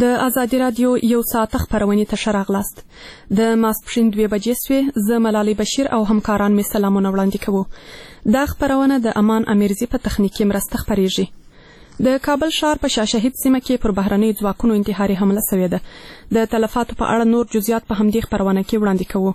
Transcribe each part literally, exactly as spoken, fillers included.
د ازادي رادیو یو ساعت خبرونه ته شراغلاست د ماسپښین دوه بجې سوې زه ملالۍ بشیر او همکاران می سلامونه وړاندې کوو. دا خبرونه د امان امیرزی په تخنیکی مرسته خبريږي. د کابل ښار په شاشهید سیمه کې پر بهرنۍ ځواکونو انتحاري حمله شوې ده. د تلفاتو په اړه نور جزئیات په همدې خبرونه کې وړاندې کوو.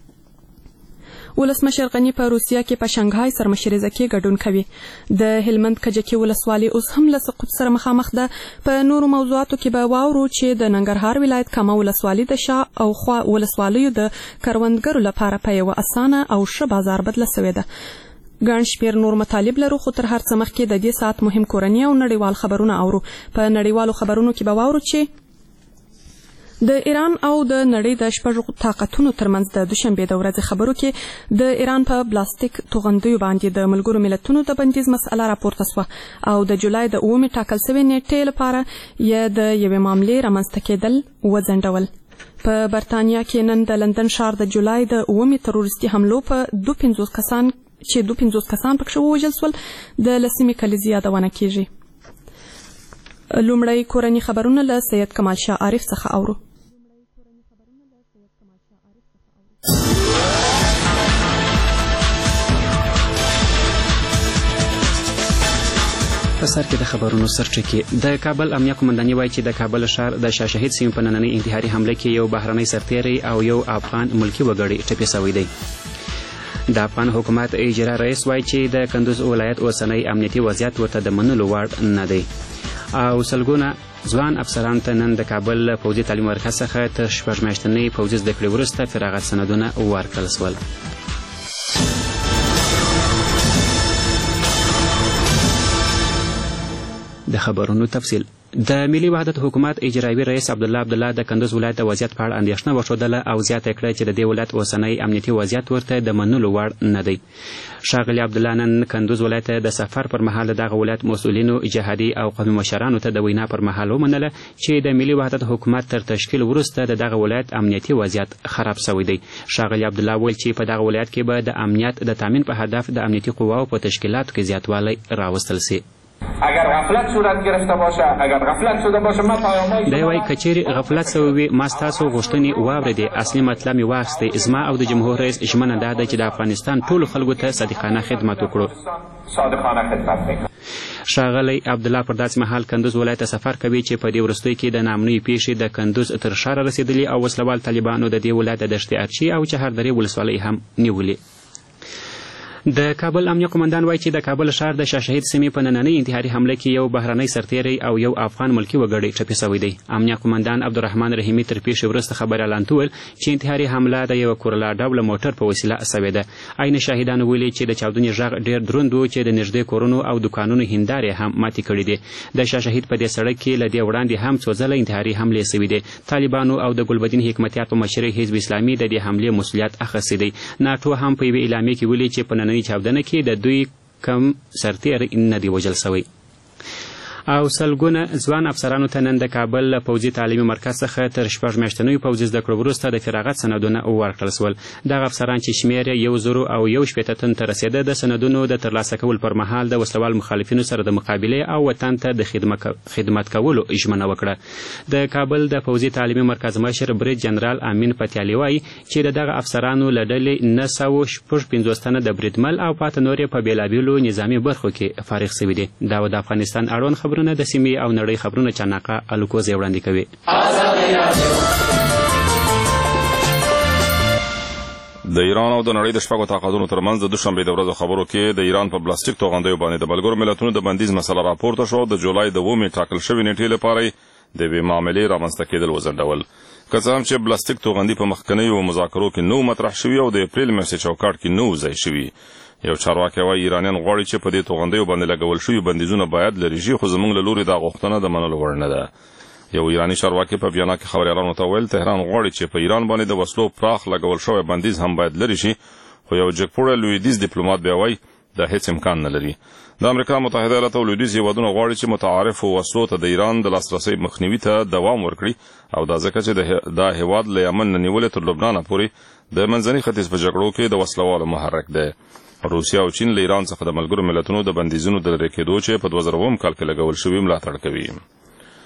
ولسمشر غنی په روسیا کې په شانګهای سرمشریزه کې ګډون کوي. د هلمند کجکي ولسوالۍ اوس هم له سقوط سره مخامخ ده. په نورو موضوعاتو کې به واورو چې د ننګرهار ولایت کامه ولسوالۍ د شا او خوا ولسوالیو د کروندګرو لپاره په یو اسانه او ښه بازار بدله شوې ده. ګڼ شمېر نور مطالب لرو، خو تر هر څه مخکې د دې ساعت مهم کورني او نړیوال خبرونه اورو. په نړیوالو خبرونو کې به واورو چې د ایران او د نړۍ د شپږ طاقتونو ترمنځ د دوشنبه د ورځې خبرو کې د ایران په پلاستیک توغندیو باندې د ملګرو ملتونو د بندیز مسله راپورته شوه او د جولای د اوومې ټاکل شوې نیټې لپاره یې د یوې معاملې رامنځته کېدل وځنډول. په برتانیا کې نن د لندن ښار د جولای د اوومې تروریستي حملو په دوه پنځوس کسان چې دوه پنځوس کسان پکښې ووژل شول د لسمې کلیزې یادونه کېږي. لومړی کورني خبرونه له سید کمال شاه عارف څخه اورو. په سر کې د خبرونو سرچکې د کابل امنیه قومنداني وایي چې د کابل ښار د شاشهید سیمې په نننۍ انتحاري حمله کې یو بهرنی سرتیری او یو افغان ملکي وګړی ټپي شوی دی. د افغان حکومت اجرا رئیس وایي چې د کندوز ولایت اوسنی امنیتي وضعیت ورته د منلو وړ نه دی. او سلګونه ځوان افسرانو ته نن د کابل پوځي تعلیم مرکز څخه تر شپږ میاشتنۍ پوځي زده کړې وروسته فراغت سندونه ورکړل شول. د خبرونو تفصیل. د ملي وحدت حکومت اجرایوي رئیس عبدالله عبدالله د کندوز ولایت د وضعیت په اړه اندېښنه وښودله او زیاته کړه چې د دې ولایت اوسنی امنیتي وضعیت ورته د منلو وړ نه دی. ښاغلي عبدالله نن کندوز ولایت د سفر پر مهال د دغه ولایت مسؤلینو، جهادي او قومي مشرانو ته د وینا پر مهال ومنله چې د ملي وحدت حکومت تر تشکیل وروسته د دغه ولایت امنیتي وضعیت خراب شوی دی. ښاغلي عبدالله ویل چې په دغه ولایت کې به د امنیت د تامین په هدف د امنیتي قواو په تشکیلاتو کې زیاتوالی راوستل شي. اگر غفلت صورت گرفته باشه اگر غفلت شده باشه ما پیامای دی وای کچېرې غفلت شوی وي ما ستاسو غوښتنې واورېدې. اصلي مطلب مې واخیستې. زما او د جمهور رئیس ژمنه دا ده چې د افغانستان ټولو خلکو ته صادقانه خدمت وکړو. صادقانه خدمت وکړو. ښاغلی عبدالله پر داسې مهال کندوز ولایت ته سفر کوي چې په دې وروستیو کې د ناامنیو پیښې د کندوز تر ښاره رسېدلي او وسلوال طالبانو د دې ولایت د دشتې ارچي او چهاردرې ولسوالۍ هم نیولې. د کابل امنیه قومندان وایي چې د کابل ښار د شاشهید سیمې په نننۍ انتحاري حمله کې یو بهرنی سرتیری او یو افغان ملکي وګړی ټپي شوی دی. امنیه قومندان عبدالرحمن رحیمي تر پیښې وروسته خبر اعلان ویل چې انتحاري حمله د یوه کورلا ډوله موټر په وسیله شوې ده. عین شاهدانو ویلي چې د چاودنې غږ ډېر دروند و چې د نږدې کورونو او دوکانونو هندارې هم ماتې کړي دي. د شاشهید په دې سړک کې له دې وړاندې هم څو ځله انتحاري حملې شوي دي. طالبانو او د ګلبدین حکمتیار په مشرۍ حزب اسلامي د دې حملې مسؤلیت اخیستی دی. ناټو هم په یوې اعلامیې کې ویلي چې په نننۍ چاودنه کې د دوی کم سرتیری نه دی وژل شوی. او سلګونه ځوان افسرانو ته نن د کابل پوځي تعلیمي مرکز څخه تر شپږ میاشتنیو پوځي زده کړو وروسته د فراغت سندونه ورکړل شول. دغه افسران چې شمېر یې یو زرو او یو شپېته تن ته رسېده د سندونو د ترلاسه کولو پر مهال د وسلوال مخالفینو سره د مقابلې او وطن ته د خدمت کولو ژمنه وکړه. د کابل د پوځي تعلیمي مرکز مشر برید جنرال امین پتیالي وایي چې د دغه افسرانو له ډلې نه سوه شپږ پنځوس تنه د بریدمل او پاته نور یې په بېلابېلو نظامي برخو کې فارغ شوي دي. دا د افغانستان اړوند خبرونه د سیمې او نړۍ خبرونه چاناقه الوکوزې وړاندې کوي. د ایران او د نړۍ د شپږو طاقتونو ترمنځ د دوشنبې د ورځې خبرو کې د ایران په پلاستیک توغندیو باندې د ملګرو ملتونو د بندیز مسله راپورته شو. د جولای د اوومې ټاکل شوې نیټې لپاره د یوې معاملې رامنځته کېدل وځنډول. که څه هم چې پلاستیک توغندي په مخکنیو مذاکرو کې نو مطرح شوي او د اپریل میاشتې چوکاټ کې نو ځای شوي. یو چارواکی وایي ایرانیان غواړي چې په دې توغندیو باندې لګول شوي بندیزونه باید لرې شي، خو زموږ له لوري دا غوښتنه د منلو وړ نه ده. یو ایراني چارواکي په بیانیه کې خبریالانو ته ویل تهران غواړي چې په ایران باندې د وسلو پراخ لګول شوی بندیز هم باید لرې شي، خو یو جګپوړی لویدیځ ډیپلومات بیا وایي دا هیڅ امکان نه لري. د امریکا متحده ایالات او لویدیځ هیوادونه غواړي چې متعارفو وسلو ته د ایران د لاسرسي مخنیوي ته دوام ورکړي او دا ځکه چې دا هیواد له یمن نه نیولې تر لبنان پورې د منځني ختیځ په جګړو کې د وسلوالو محرک دی. روسیا او چین له ایران څخه د ملګرو ملتونو د بندیزونو د لرې کېدو چې په دوه زره اووم کال کې لګول شوي ملاتړ کوي.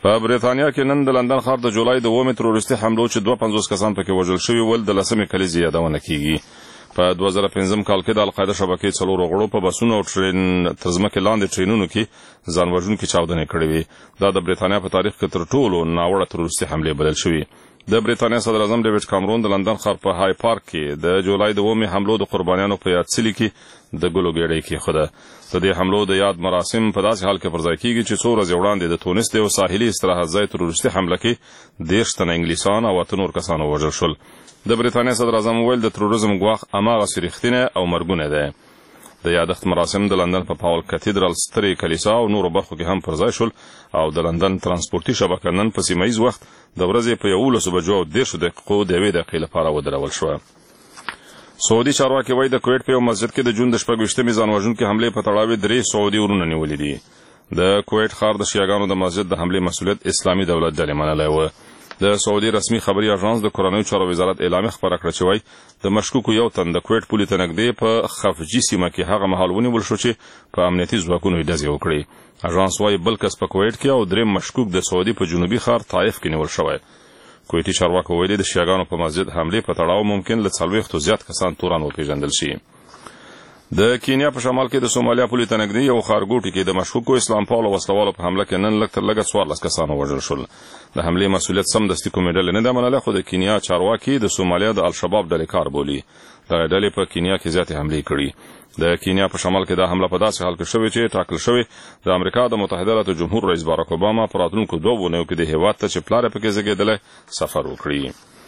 په بریتانیا کې نن د لندن ښار د جولای د اوومې تروریستي حملو چې دوه پنځوس کسان پکې وژل شوي ول د لسمې کلیزې یادونه کیږي. په دوه زره پنځم کال کې د القاعده شبکې څلورو غړو په بسونو او ټرین تر ځمکې لاندې ټرینونو کې ځان وژونکي چاودنې کړې وې. دا د بریتانیا په تاریخ کې تر ټولو ناوړه تروریستي حملې بلل شوي. د بریتانیا صدر اعظم ډیوډ کامرون د لندن ښار په های پارک کې د جولای د اوومې حملو د قربانیانو په یاد څلي کې د ګلو ګېډۍ کېښوده. د دې حملو د یاد مراسم په داسې حال کې پرځای کیږي چې څو ورځې وړاندې د تونس د یو ساحلي استراحت ځای تروریستي حمله کې دېرش تنه انګلیسان او اته نور کسان ووژل شول. د بریتانیا صدر اعظم وویل د تروریزم ګواښ هماغسې رښتینی او مرګونی دی. د یادښت مراسم د لندن په پاول کاتیدرال سترې کلیسا او نورو برخو کې هم پرځای شول او د لندن ترانسپورتي شبکه نن په سیمه ییز وخت د ورځې په یولسو بجو او دېرشو دقیقو د یوې دقیقې لپاره ودرول شوه. سعودي چارواکي وایي د کویټ په یو مسجد کې د جون د شپږ ویشتمې ځان وژونکي حملې په تړاو درې سعودي ورونه نیولي دي. د کویټ ښار د شیعاګانو د مسجد د حملې مسؤلیت اسلامي دولت ډلې منلی و. د سعودي رسمي خبري اژانس د کورنیو چارو وزارت اعلامیه خپره کړه چې وایي د مشکوکو یو تن د کویټ پولې ته نږدې په خفجي سیمه کې هغه مهال ونیول شو چې په امنیتي ځواکونو یې ډزې وکړې. اژانس وایي بل کس په کویټ کې او دریم مشکوک د سعودي په جنوبي ښار طایف کې نیول شوی. کویټي چارواکو ویلي د شیعاګانو په مسجد حملې په تړاو ممکن له څلوېښتو زیات کسان توران وپېژندل شي. د کینیا په شمال کې د سومالیا پولې ته نږدې یو ښارګوټي کې د مشکوکو اسلام پالو وسلوالو په حمله کې نن لږ تر لږه څوارلس کسان ووژل شول. د حملې مسؤلیت سمدستي کومې ډلې نه ده منلی، خو د کینیا چارواکي د سومالیا د الشباب ډلې کار بولي. دغه ډلې په کینیا کې زیاتې حملې کړي. د کینیا په شمال کې دا حمله په داسې حال کې شوې چې ټاکل شوې د امریکا د متحده ایالاتو جمهور رئیس باراک اوباما په راتلونکو دوه اونیو کې د هېواد ته چې پلار یې پکې زېږېدلی سفر وکړي.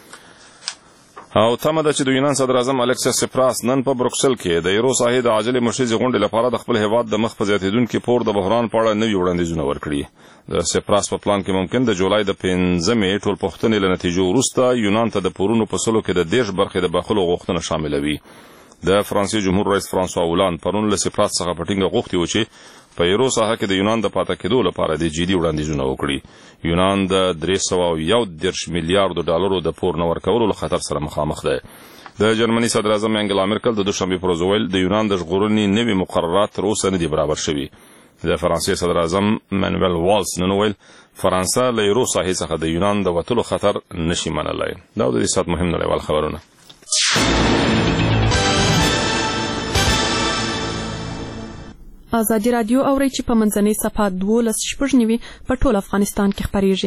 او تمه ده چې د یونان صدر اعظم الکسیس سپراس نن په بروکسل کې د یورو ساحې د عاجلې مشریزې غونډې لپاره د خپل هېواد د مخ په زیاتېدونکي پور د بحران په اړه نوي وړاندیزونه ورکړي. د سپراس په پلان کې ممکن د جولای د پنځمې ټولپوښتنې له نتیجو وروسته یونان ته د پورونو په سلو کې د دېرش برخې د بخښلو غوښتنه شاملوي. د فرانسې جمهور رئیس فرانسوا اولاند پرون له سپراس څخه په ټینګه غوښتي و چې په یورو ساحه کې د یونان د پاتې کېدو لپاره د جدي وړاندیزونه وکړي. یونان د درې سوه او یو دېرش میلیارډو ډالرو د پور نه ورکولو له خطر سره مخامخ دی. د جرمني صدر اعظم انګلا مرکل د دوشنبې پر ورځ وویل د یونان د ژغورنې نوي مقررات تر اوسه نه دي برابر شوي. د فرانسې صدر اعظم مانویل والس نن وویل فرانسه له یورو ساحې څخه د یونان د وتلو خطر نشي منلی. دا د دې ساعت مهم نړیوال خبرونه. ازادي راډیو اورئ چې په منځنۍ صفحه دولس شپږ نوي په ټول افغانستان کې خپریږي.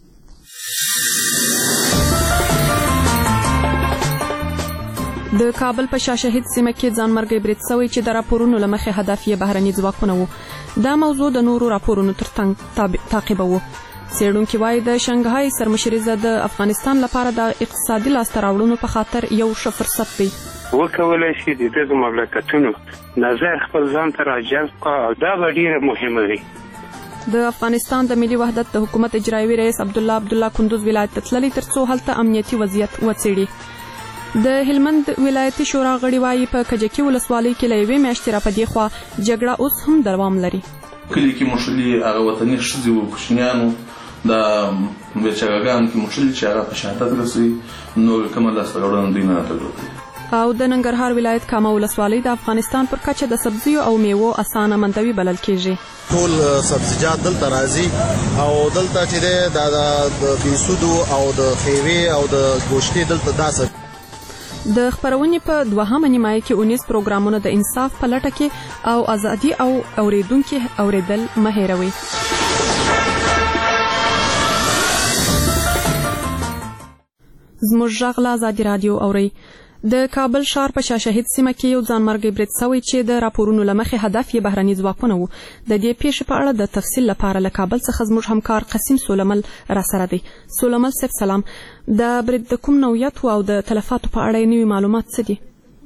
د کابل په شاه شهید سیمه کې ځانمرګي برید سوی چې د راپورونو له مخې هدف یې بهرني ځواکونه وو. دا موضوع د نورو راپورونو ترڅنګ تعقیبوه. څېړونکي وایي د شنګهای سرمشریزه د افغانستان لپاره د اقتصادي لاسته راوړنو په خاطر یو ښه فرصت دی. وکولای شي د دغه مملکتونو نظر خپل ځان ته راجلب کړي او دا به ډېره مهمه وي. د افغانستان د ملي وحدت د حکومت اجرایوي رئیس عبدالله عبدالله کندوز ولایت ته تللی تر څو هلته امنیتي وضعیت وڅېړي. د هلمند ولایتي شورا غړي وایي په کجکي ولسوالۍ کې له یوې میاشتې را په دې خوا جګړه اوس هم دوام لري. کلي کې مشلي هغه وطني ښځې وو کوچنیانو د بیچارهګانو کې مشلي چې هغه په شهادت رسوي نو کومه لاسته راوړنه دوی نه درلوده. او د ننګرهار ولایت کامه ولسوالۍ د افغانستان پر کچه د سبزیو او میوو اسانه مندوي بلل کېږي. ټول سبزیجات دلته راځي او دلته چې د بیسودو او د خیوې او د ګوشتې دلته داسه. د خپرونې په دوهمه نیمایي کې اونیز پروګرامونه د انصاف په لټه کې او ازادي او اوریدونکي اوریدل مه هېروئ. زموږ غږ له ازادي راډیو اورئ. د کابل ښار په شاه شهید سیمه کې یو ځانمرګي برید سوی چې د راپورونو له مخې هدف یې بهرني ځواکونه وو. د دې پیښې په اړه د تفصیل لپاره له کابل څخه زموږ همکار قسیم سولمل راسره دی. سولمل صاحب سلام. د برید د کوم نوعیت و او د تلفاتو په اړه نوي معلومات څه دي؟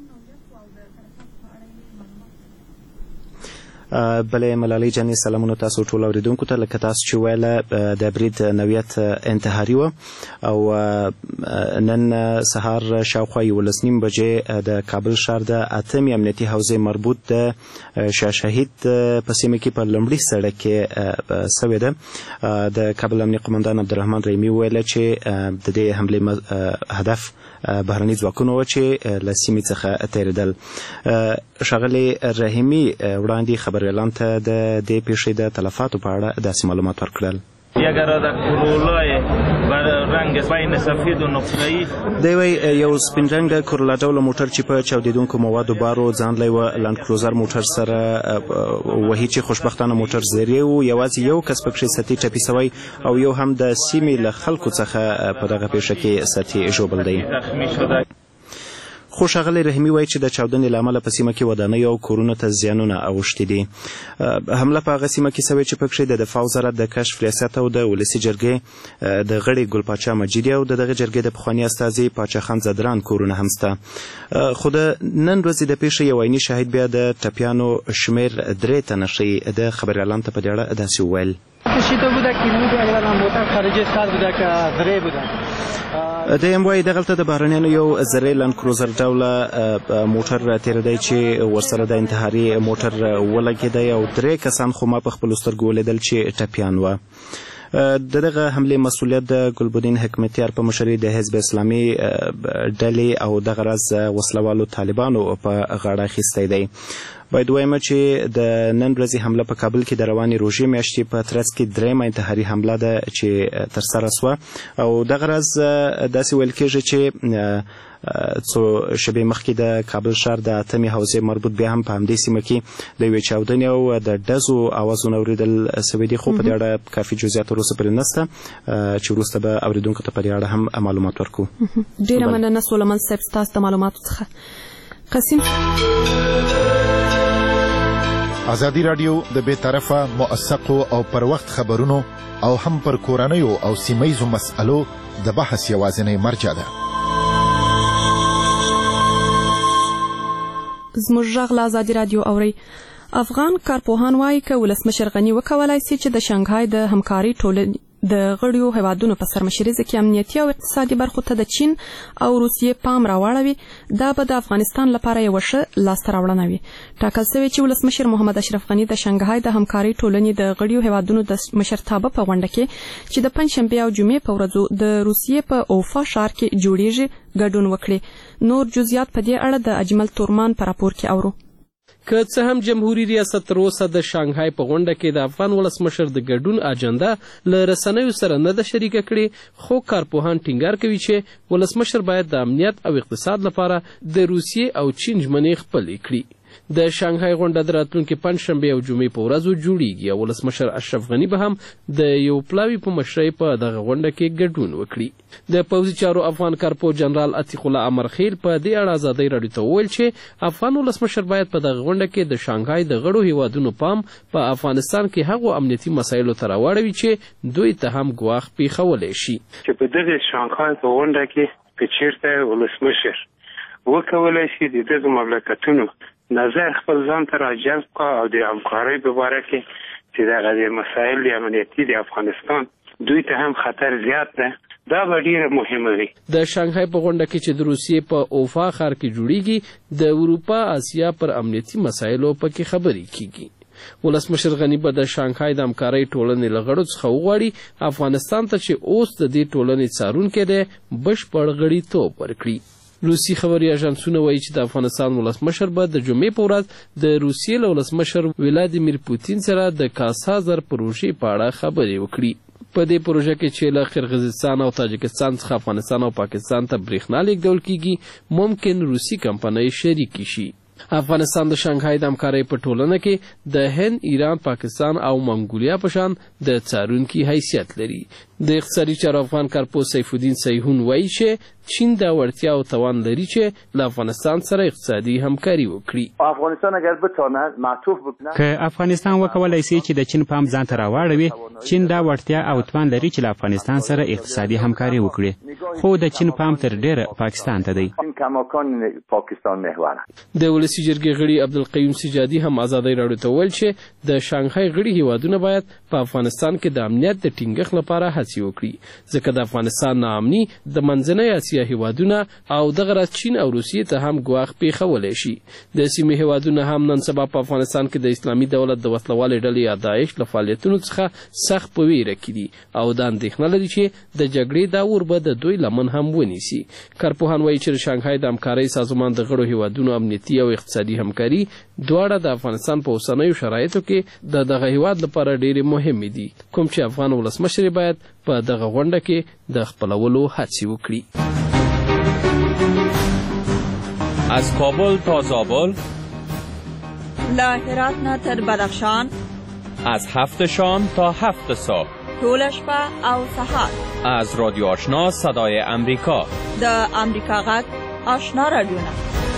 بله ملالۍ جانې سلامونه تاسو ټول اوریدونکو ته. لکه تاسو چې ویله د برید نوعیت انتحاري وه او نن سهار شاوخوا یولس نیم بجې د کابل ښار د اتمې امنیتي حوزې مربوط د شاه شهید په سیمه کې په لومړي سړک کې سوې ده. د کابل امنیه قمندان عبدالرحمن رحیمي ویله چې د دې حملې هدف بهرني ځواکونه وه چې له سیمې څخه تېرېدل. ښاغلي رحیمي وړاندې خبریالانو ته د دې پیښې د تلفاتو په اړه داسې معلومات ورکړل. یک اراده کرولای بر رنگ بین سفید و نقطه‌ای دی وی یو سپین رنګه کورولا ډوله موټر چې په چاودیدونکو موادو بارو ځان لی و لند کروزر موټر سره وهي چې خوشبختانه موټر زیری و یوازې یو کس پکې ستی ټپي سوی او یو هم د سیمې له خلکو څخه په دغه پیښه کې ستی ژوبل دی. خو ښاغلی رحیمي وایي چې د چاودنې له امله په سیمه کې ودانیو او کورونو ته زیانونه اوښتي دي. حمله په هغه سیمه کې سوې چې پکې د دفاع وزارت د کشف ریاست او د ولسي جرګې د غړي ګل پاچا مجیدي او د دغه جرګې د پخواني استازي پاچا خان زدران کورونه هم شته. خو د نن ورځې د پیښې یو عیني شاهد بیا د ټپیانو شمیر درې تنه ښیي. د خبریالانو ته په دې اړه داسې وویل: د یم وایي دغلته د بهرنیانو یو زری لند کروزر ډوله موټر تېرېدی چې ورسره د انتحاري موټر ولګېدی او درې کسان خو ما په خپلو سترګو ولیدل چې ټپیان وه. د دغه حملې مسؤلیت د ګلبدین حکمتیار په مشرۍ د حزب اسلامي ډلې او دغه راز وسلوالو طالبانو په غاړه اخیستی دی. باید ووایم چې د نن ورځې حمله په کابل کې د روانې روژې میاشتې په ترڅ کې درېیمه انتحاري حمله ده چې ترسره سوه او دغه راز داسې ویل کېږي چې څو شېبې مخکې د کابل ښار د اتمې حوزې مربوط بیا هم په همدې سیمه کې د یوې چاودنې او د ډزو اوازونه اورېدل سوي دي، خو په دې اړه کافي جزئیات وروسته پرې نشته چې وروسته به اورېدونکو ته په دې اړه هم معلومات ورکړو. ډېره مننه سولمن صاحب ستاسو د معلوماتو څخه. قسیم ازادي راډیو د بې طرفه موثقو او پر وخت خبرونو او هم پر کورنیو او سیمهیزو مسألو د بحث یوازینۍ مرجع ده. زموږ غږ له ازادي راډیو اورئ. افغان کارپوهان وایي که ولسمشر غني وکولای سي چې د شانګهای د همکارۍ ټولنې د غړیو هیوادونو په سرمشریزه کې امنیتي او اقتصادي برخو ته د چین او روسیې پام راواړوي، دا به د افغانستان لپاره یوه ښه لاسته راوړنه وي. ټاکل شوی چې ولسمشر محمد اشرف غني د شانګهای د همکارۍ ټولنې د غړیو هیوادونو د مشرتابه په غونډه کې چې د پنجشنبې او جمعې په ورځو د روسیې په اوفا ښار کې جوړیږي ګډون وکړي. نور جزئیات په دې اړه د اجمل تورمان په راپور کې اورو. که څه هم جمهوریت ریاست تر اوسه د شانګهای په غونډه کې د افغان ولسمشر د ګډون اجنډا له رسنیو سره نه ده شریکه کړې، خو کارپوهان ټینګار کوي چې ولسمشر باید د امنیت او اقتصاد لپاره د روسیې او چین ژمنې خپلې کړي. د شانګهای غونډه د راتلونکي پنجشنبې او جمعې په ورځو جوړیږي او ولسمشر اشرف غني به هم د یو پلاوي په مشرۍ په دغه غونډه کې ګډون وکړي. د پوځي چارو افغان کارپو جنرال عتیق الله امرخیل په دې اړه ازادۍ راډیو ته وویل چې افغان ولسمشر باید په دغه غونډه کې د شانګهای د غړو هیوادونو پام په افغانستان کې هغو امنیتي مسایلو ته راواړوي چې دوی ته هم ګواښ پیښولی شي. چې په دغه شانګهای په غونډه کې که چېرته ولسمشر وکولی شي د دغو مملکتونو نظر خپل ځان ته راجلب کړه او د همکارۍ په باره کې چې دغه د مسایل د امنیتي د افغانستان دوی ته هم خطر زیات ده، دا به ډیره مهمه وي. د شانګهای په غونډه کې چې د روسیې په اوفا ښار کې جوړیږي د اروپا اسیا پر امنیتي مسایلو پکې خبرې کیږي. ولسمشر غني به د شانګهای د همکارۍ ټولنې له غړو څخه وغواړي افغانستان ته چې اوس د دې ټولنې څارونکی دی بشپړ غړیتوب ورکړي. روسي خبري اژانسونه وایي چې د افغانستان ولسمشر به د جمعې په ورځ د روسیې له ولسمشر ولادیمیر پوتین سره د کاسازر پروژې په اړه خبرې وکړي. په دې پروژه کې چې له قرغیزستان او تاجکستان څخه افغانستان او پاکستان ته برېښنا لیږدول کیږي ممکن روسي کمپنۍ شریکې شي. افغانستان د شانګهای د همکارۍ په ټولنه کې د هند، ایران، پاکستان او منګولیا په شان د څارونکي حیثیت لري. د اقتصادي چارو افغان کارپو سیف الدین سیحون وایي چې چین دا وړتیا او توان لري چې له افغانستان سره اقتصادي همکاري وکړي. افغانستان اگر بتونه معطوف بکنه که افغانستان وکولای شي چې د چین پام ځان ته راواړوي، چین دا وړتیا او توان لري چې له افغانستان سره اقتصادي همکاري وکړي، خو د چین پام تر ډیره پاکستان ته دی. کماکان پاکستان محور. د ولسي جرګې غړي عبدالقیوم سجادي هم ازادۍ راډیو ته ویل چې د شانګهای غړي هیوادونه باید په افغانستان کې د امنیت د ټینګښت لپاره هڅې وکړي، ځکه د افغانستان ناامني د منځنۍ اسیا هیوادونه او دغه راز چین او روسیې ته هم ګواښ پیښولی شي. د سیمې هیوادونه هم نن سبا په افغانستان کې د اسلامي دولت د وسلوالې ډلې یا داعش له فعالیتونو څخه سخت په ویره کې دي او دا اندېښنه لري چې د جګړې دا اور به د دوی همکارۍ لمن هم ونیسي. کارپوهان وایي چې شانګهای د همکارۍ سازمان د غړو هیوادونو امنیتي او اقتصادي همکاري دواړه د افغانستان په اوسنیو شرایطو کې د دغه هیواد لپاره ډېرې مهمې دي، کوم چې افغان ولسمشر باید په دغه غونډه کې د خپلولو هڅې وکړي. از کابل تا زابل، له هرات نه تر بدخشان، از هفت شام تا هفت صبح، طول شپه او سهار، از رادیو آشنا صدای امریکا، د امریکا غږ آشنا رادیوونه.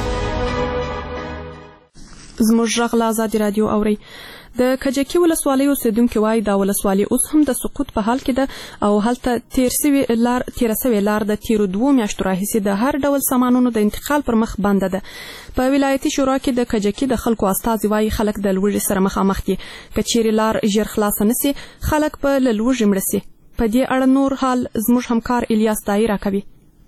زموږ غږ له ازادي رادیو اورئ. د کجکي ولسوالۍ اوسیدونکي وایي دا ولسوالي اوس هم د سقوط په حال کې ده او هلته تیر سوي لار تیره سوې لار د تیرو دوو میاشتو راهیسې د هر ډول سامانونو د انتقال پر مخ بنده ده. په ولایتي شورا کې د کجکي د خلکو استازي وایي خلک د لوږې سره مخامخ دي. که چیرې لار ژر خلاصه نسي خلک به له لوږې مړه سي. په دې اړه نور حال زموږ همکار الیاس دای راکوي.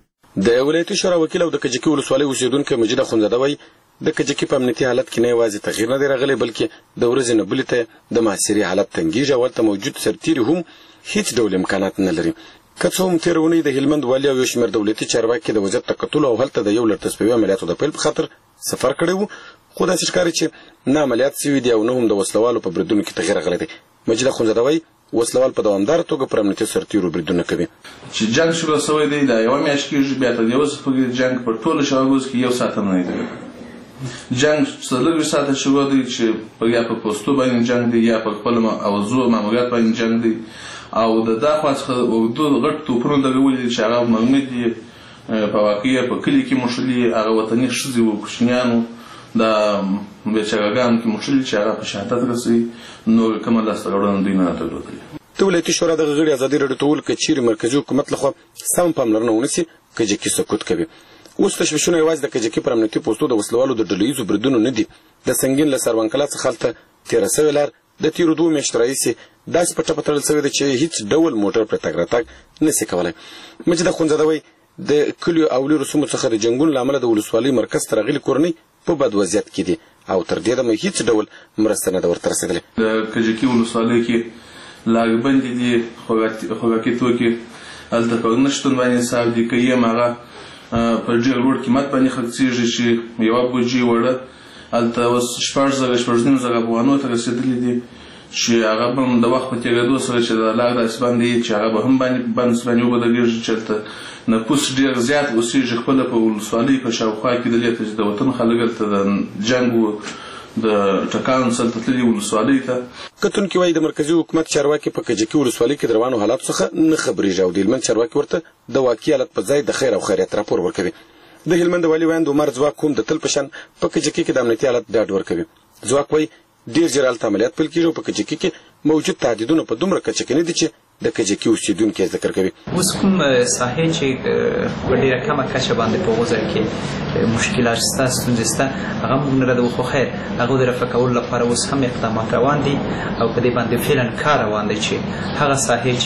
د ولایتي شورا وکیل او د کجکي ولسوالۍ اوسیدونکي مجید اخندزاده وایي د کجکي په امنیتي حالت کې نه یوازې تغییر نه دی راغلی بلکې د ورځې نه بلې ته د محاصرې حالت تنګیږي او ورته موجود سرتیري هم هیڅ ډول امکانات نه لري. که څه هم تېره اونۍ د هلمند والي او یو شمېر دولتي چارواکي د وضعیت ته کتلو او هلته د یو لړ تصفیوي عملیاتو د پیل په خاطر سفر کړی و، خو داسې ښکاري چې نه عملیات سوي دي او نه هم د وسلوالو په بریدونو کې تغییر راغلی دی. مجید اخندزاده وایي وسلوال په دوامداره توګه پر امنیتي سرتیرو بریدونه کوي. چې جنګ شروع شوی دی دا یوه میاشت کېږي، بیا تر یو څه جنګ په ټوله شاوګوز کې یو ساعت هم نه دی. جنګ څلور ساعته شروع دی چې یا په پوستو باندې جنګ دی یا په خپل اوزو ماموریت باندې جنګ دی او د دا خوا څخه اوږده غټ توپونه لګولي دي چې هغه مرمۍ دي په واقع په کلي کې موښلي، هغه وطني ښځې وو کوچنیانو د بیچارهګانو کې موښلي چې هغه په شهادت رسوي، نور کومه لاسته راوړنه دوی نه درلودلې. د ولایتي شورا دغه غړي ازادي راډیو ته وویل که چیرې مرکزي حکومت لخوا سم پاملرنه ونسي کجکي سقوط کوي. اوس تشویشونه یوازې د کجکي پر امنیتي پوستو د وسلوالو د ډلهییزو بریدونو نه دي. د سنګین له سروانکلا څخه هلته تېره سوې لار د تېرو دوو میاشتو راهیسې داسې په ټپه تړل سوې ده چې هیڅ ډول موټر پرې تګ راتګ نسي کولی. مجید اخندزاده وایي د کلیو او لویو رسومو څخه د جنګونو له امله د ولسوالۍ مرکز ته راغلې کورنۍ په بد وضعیت کې دي او تر دې دمه هیڅ ډول مرسته نه ده ورته رسېدلې. د کجکي ولسوالۍ کې لاګبندې دي، خوراکي توکي هلته په نشتون باندې حساب دي، که یم هغه په ډېر لوړ قیمت باندې خرڅېږي چې یوه بوجي وړه هلته اوس شپږ زره شپږ نیم زره افغانو ته رسېدلي دي چې هغه به هم د وخت په تېرېدو سره چې د لار داسې باندې چې هغه به هم بند باندې وبدلېږي چې هلته نفوس ډېر زیات اوسېږي. خپله په ولسوالۍ په شاوخوا کې دلې ته چې د وطن خلک هلته د جنګ و د ټکان سلته تللي ولسوالۍ ته. کتونکي وایي د مرکزي حکومت چارواکي په کجکي ولسوالۍ کې د روانو حالاتو څخه نه خبرېږي او د هلمند چارواکي ورته د واقعي حالت په ځای د خیر او خیریت راپور ورکوي. د هلمند والي ویاند عمر ځواک هم د تل په شان په کجکي کې د امنیتي حالت ډاډ ورکوي. ځواک وایي ډېر ژر هلته عملیات پیل کېږي او په کجکي کې موجود تهدیدونه په دومره کچه کې نه دي چې د کجکي اوسیدونکي ذکر کوي. اوس کوم ساحې چې په ډېره کمه کچه باندې په هغو ځایو کې مشکلات شته، ستونزې شته، هغه موږ نه ردوو، خو خیر هغو د رفع کولو لپاره اوس هم اقدامات روان دي او په دې باندې فعلا کار روان دی چې هغه ساحې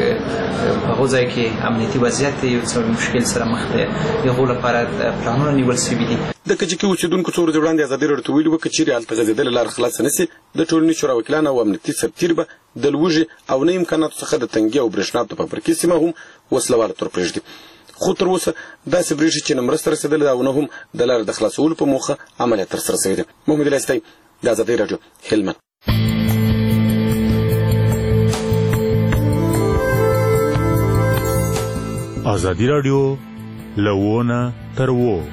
چې په هغو ځایو کې امنیتي وضعیت یو څه مشکل سره مخ دی د هغو لپاره پلانونه نیول سوي دي. د کجکي اوسیدونکو څو ورځې وړاندې ازادي راډیو ته ویلي وو که چیرې هلته غځېدلې لار خلاصه نسي د ټولنیز شورا وکیلان او امنیتي سرتیر به د لوږې او نه امکاناتو څخه د تنګي او برېښنا په فابریکې سیمه هم وسلواله تور پرېږدي. خو تر اوسه داسې برېښي چې نه مرسته رسېدلې ده او نه هم د لارې د خلاصولو په موخه عملیات ترسره شوي دي. محمد الیاس د ازادي راډیو هلمند. ازادي راډیو له ونه تر و.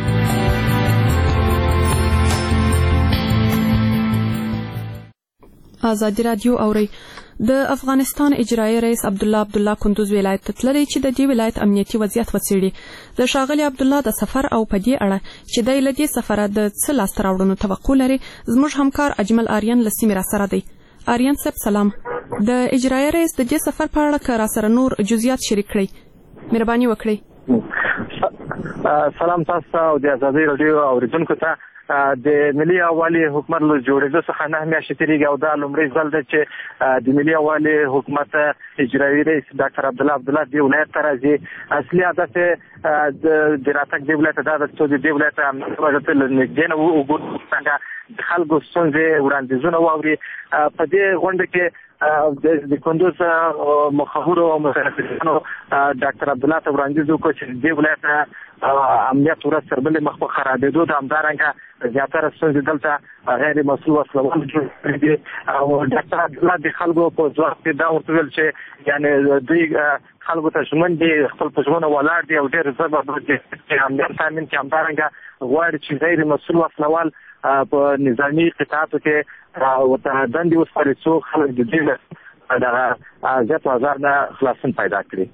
ازادي راډیو اوري. د افغانستان اجرایي رئیس عبدالله عبدالله کندوز ولایت ته تللی چې د دې ولایت امنیتي وضعیت وڅېړي. د ښاغلي عبدالله د سفر او په دې اړه چې دی له دې سفره د څه لاسته راوړنو توقع لري زموږ همکار اجمل آریان له سیمې راسره دی. آریان صاحب سلام. د اجرایي رئیس د دې سفر په اړه که راسره نور جزئیات شریک کړئ مهرباني وکړئ. سلام تاسو ته او د ازادي راډیو اوریدونکو ته. د ملي یووالي حکومت له جوړېدو څخه نهه میاشتې تېرېږي او دا لومړی ځل ده چې د ملي یووالي حکومت اجرایي رئیس ډاکټر عبدالله عبدالله دې ولایت ته راځي. اصلي هدف یې د راتګ دې ولایت ته دا ده چې د دې ولایت ته له نږدې نه وګوري، څنګه د خلکو ستونزې وړاندیزونه واوري. په دې غونډه کې د کندوز مخابرو او متخصصانو ډاکټر عبدالله ته وړاندیز وکړ چې دې ولایت امنیت ورځ تر بلې مخ په خرابېدو ده. همدارنګه زیاتره ستونزې دلته غیر مسؤل وسلوال جوړ کړي دي او ډاکټر عبدالله د خلکو په ځواب کې دا ورته ویل چې یعنې دوی خلکو ته ژمن دي، خپل په ژمنه ولاړ دي او ډېر زر به چې امنیت تامین کړي. همدارنګه غواړي چې غیر مسؤل وسلوال په نظامي قطاعاتو کې ورته دندې وسپاري څو خلک د دې دغه زیاتو آزار نه خلاصون پیدا کړي.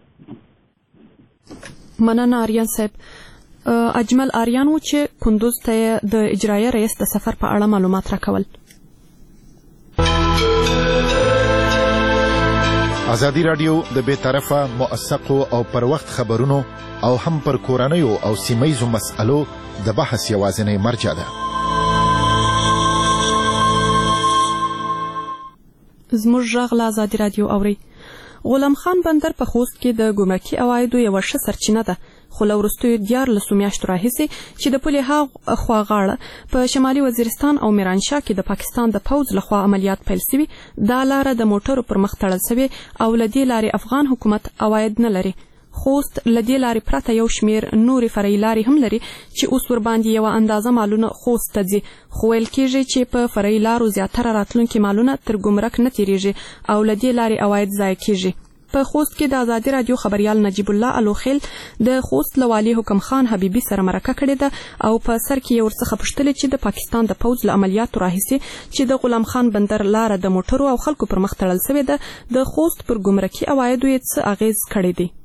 مننه آریان صاحب. اجمل آریان و چې کندوز ته د اجرایه رئیس د سفر په اړه معلومات راکول. ازادي راډیو د بې طرفه موثقو او پر وخت خبرونو او هم پر کورنیو او سیمهیزو مسألو د بحث یوازینی مرجع ده. زموږ غږ له ازادي راډیو اورئ. غلام خان بندر په خوست کې د ګمرکي عوایدو یوه ښه سرچینه ده، خو له وروستیو دیارلسو میاشتو راهیسې چې د پولې هاخوا غاړه په شمالي وزیرستان او میرانشاه کې د پاکستان د پوځ لخوا عملیات پیل سوي، دا لاره د موټرو پر مخ تړل سوې او له دې لارې افغان حکومت عواید نه لري. خوست له دې لارې پرته یو شمیر نورې فرعي لارې هم لري چې اوس ورباندې یوه اندازه مالونه خوست ته ځي، خو ویل کېږي چې په فرعي لارو زیاتره راتلونکي مالونه تر ګمرک نه تیریږي او له دې لارې عواید ضایع کېږي. په خوست کې د ازادي راډیو خبریال نجیب الله الوخیل د خوست له والي حکم خان حبیبي سره مرکه کړې ده او په سر کې یې ورڅخه پوښتلې چې د پاکستان د پوځ له عملیاتو راهیسې چې د غلام خان بندر لاره د موټرو او خلکو پر مخ تړل سوې ده، د خوست پر ګمرکي عوایدو یې څه اغیز کړی دی.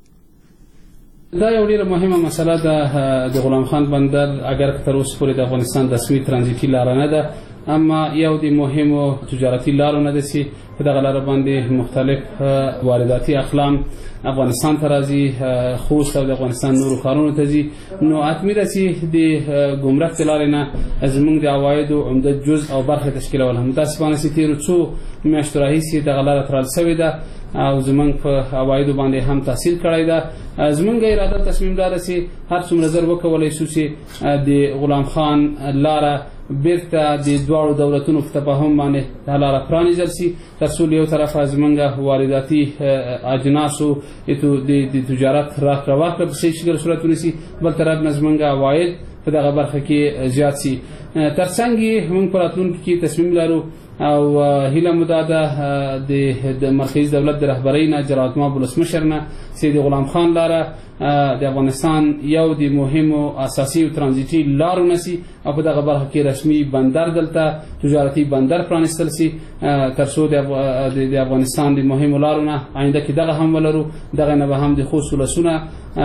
دا یو ډیره مهمه مسله ده. د غلام خان بندر اگر تر اوسه پورې د افغانستان رسمي ترانزیتي لاره نه ده، اما یو د مهمو تجارتي لارو نه ده چې په دغه لاره باندې مختلف وارداتي اقلام افغانستان ته راځي، خوست او د افغانستان نورو ښارونو ته ځي. نو حتمي ده چې د ګمرک د لارې نه زموږ د عوایدو عمده جز او برخه تشکیلول. همداسې چې تېرو څو میاشتو راهیسې دغه لاره تړل سوې ده او زموږ په عوایدو باندې هم تحصیل کړی ده. زموږ اراده تصمیم دا ده چې هر څومره زر وکولی شو چې د غلام خان لاره بیرته د دواړو دولتونو په تفاهم باندې دا لاره پرانیزل سي، تر څو له یو طرفه زموږ وارداتي اجناسو د تجارت راکړه ورکړه په صحیح شکل صورت ونیسي، بل طرف نه زموږ عواید په دغه برخه کې زیات سي. تر څنګ یې موږ په راتلونکي کې تصمیم لرو او هیله مو دا ده د مرکزي دولت د رهبرۍ نه جنرال ماب ولسمشر نه چې د غلام خان لاره د افغانستان یو د مهمو اساسي او ترانزیتي لارو نسی او په دغه برخه کې رسمي بندر دلته تجارتي بندر پرانستل سي، تر څو د افغانستان د مهمو لارو نه آینده کې دغه هم ولرو، دغه نه به هم د خوست ولسونه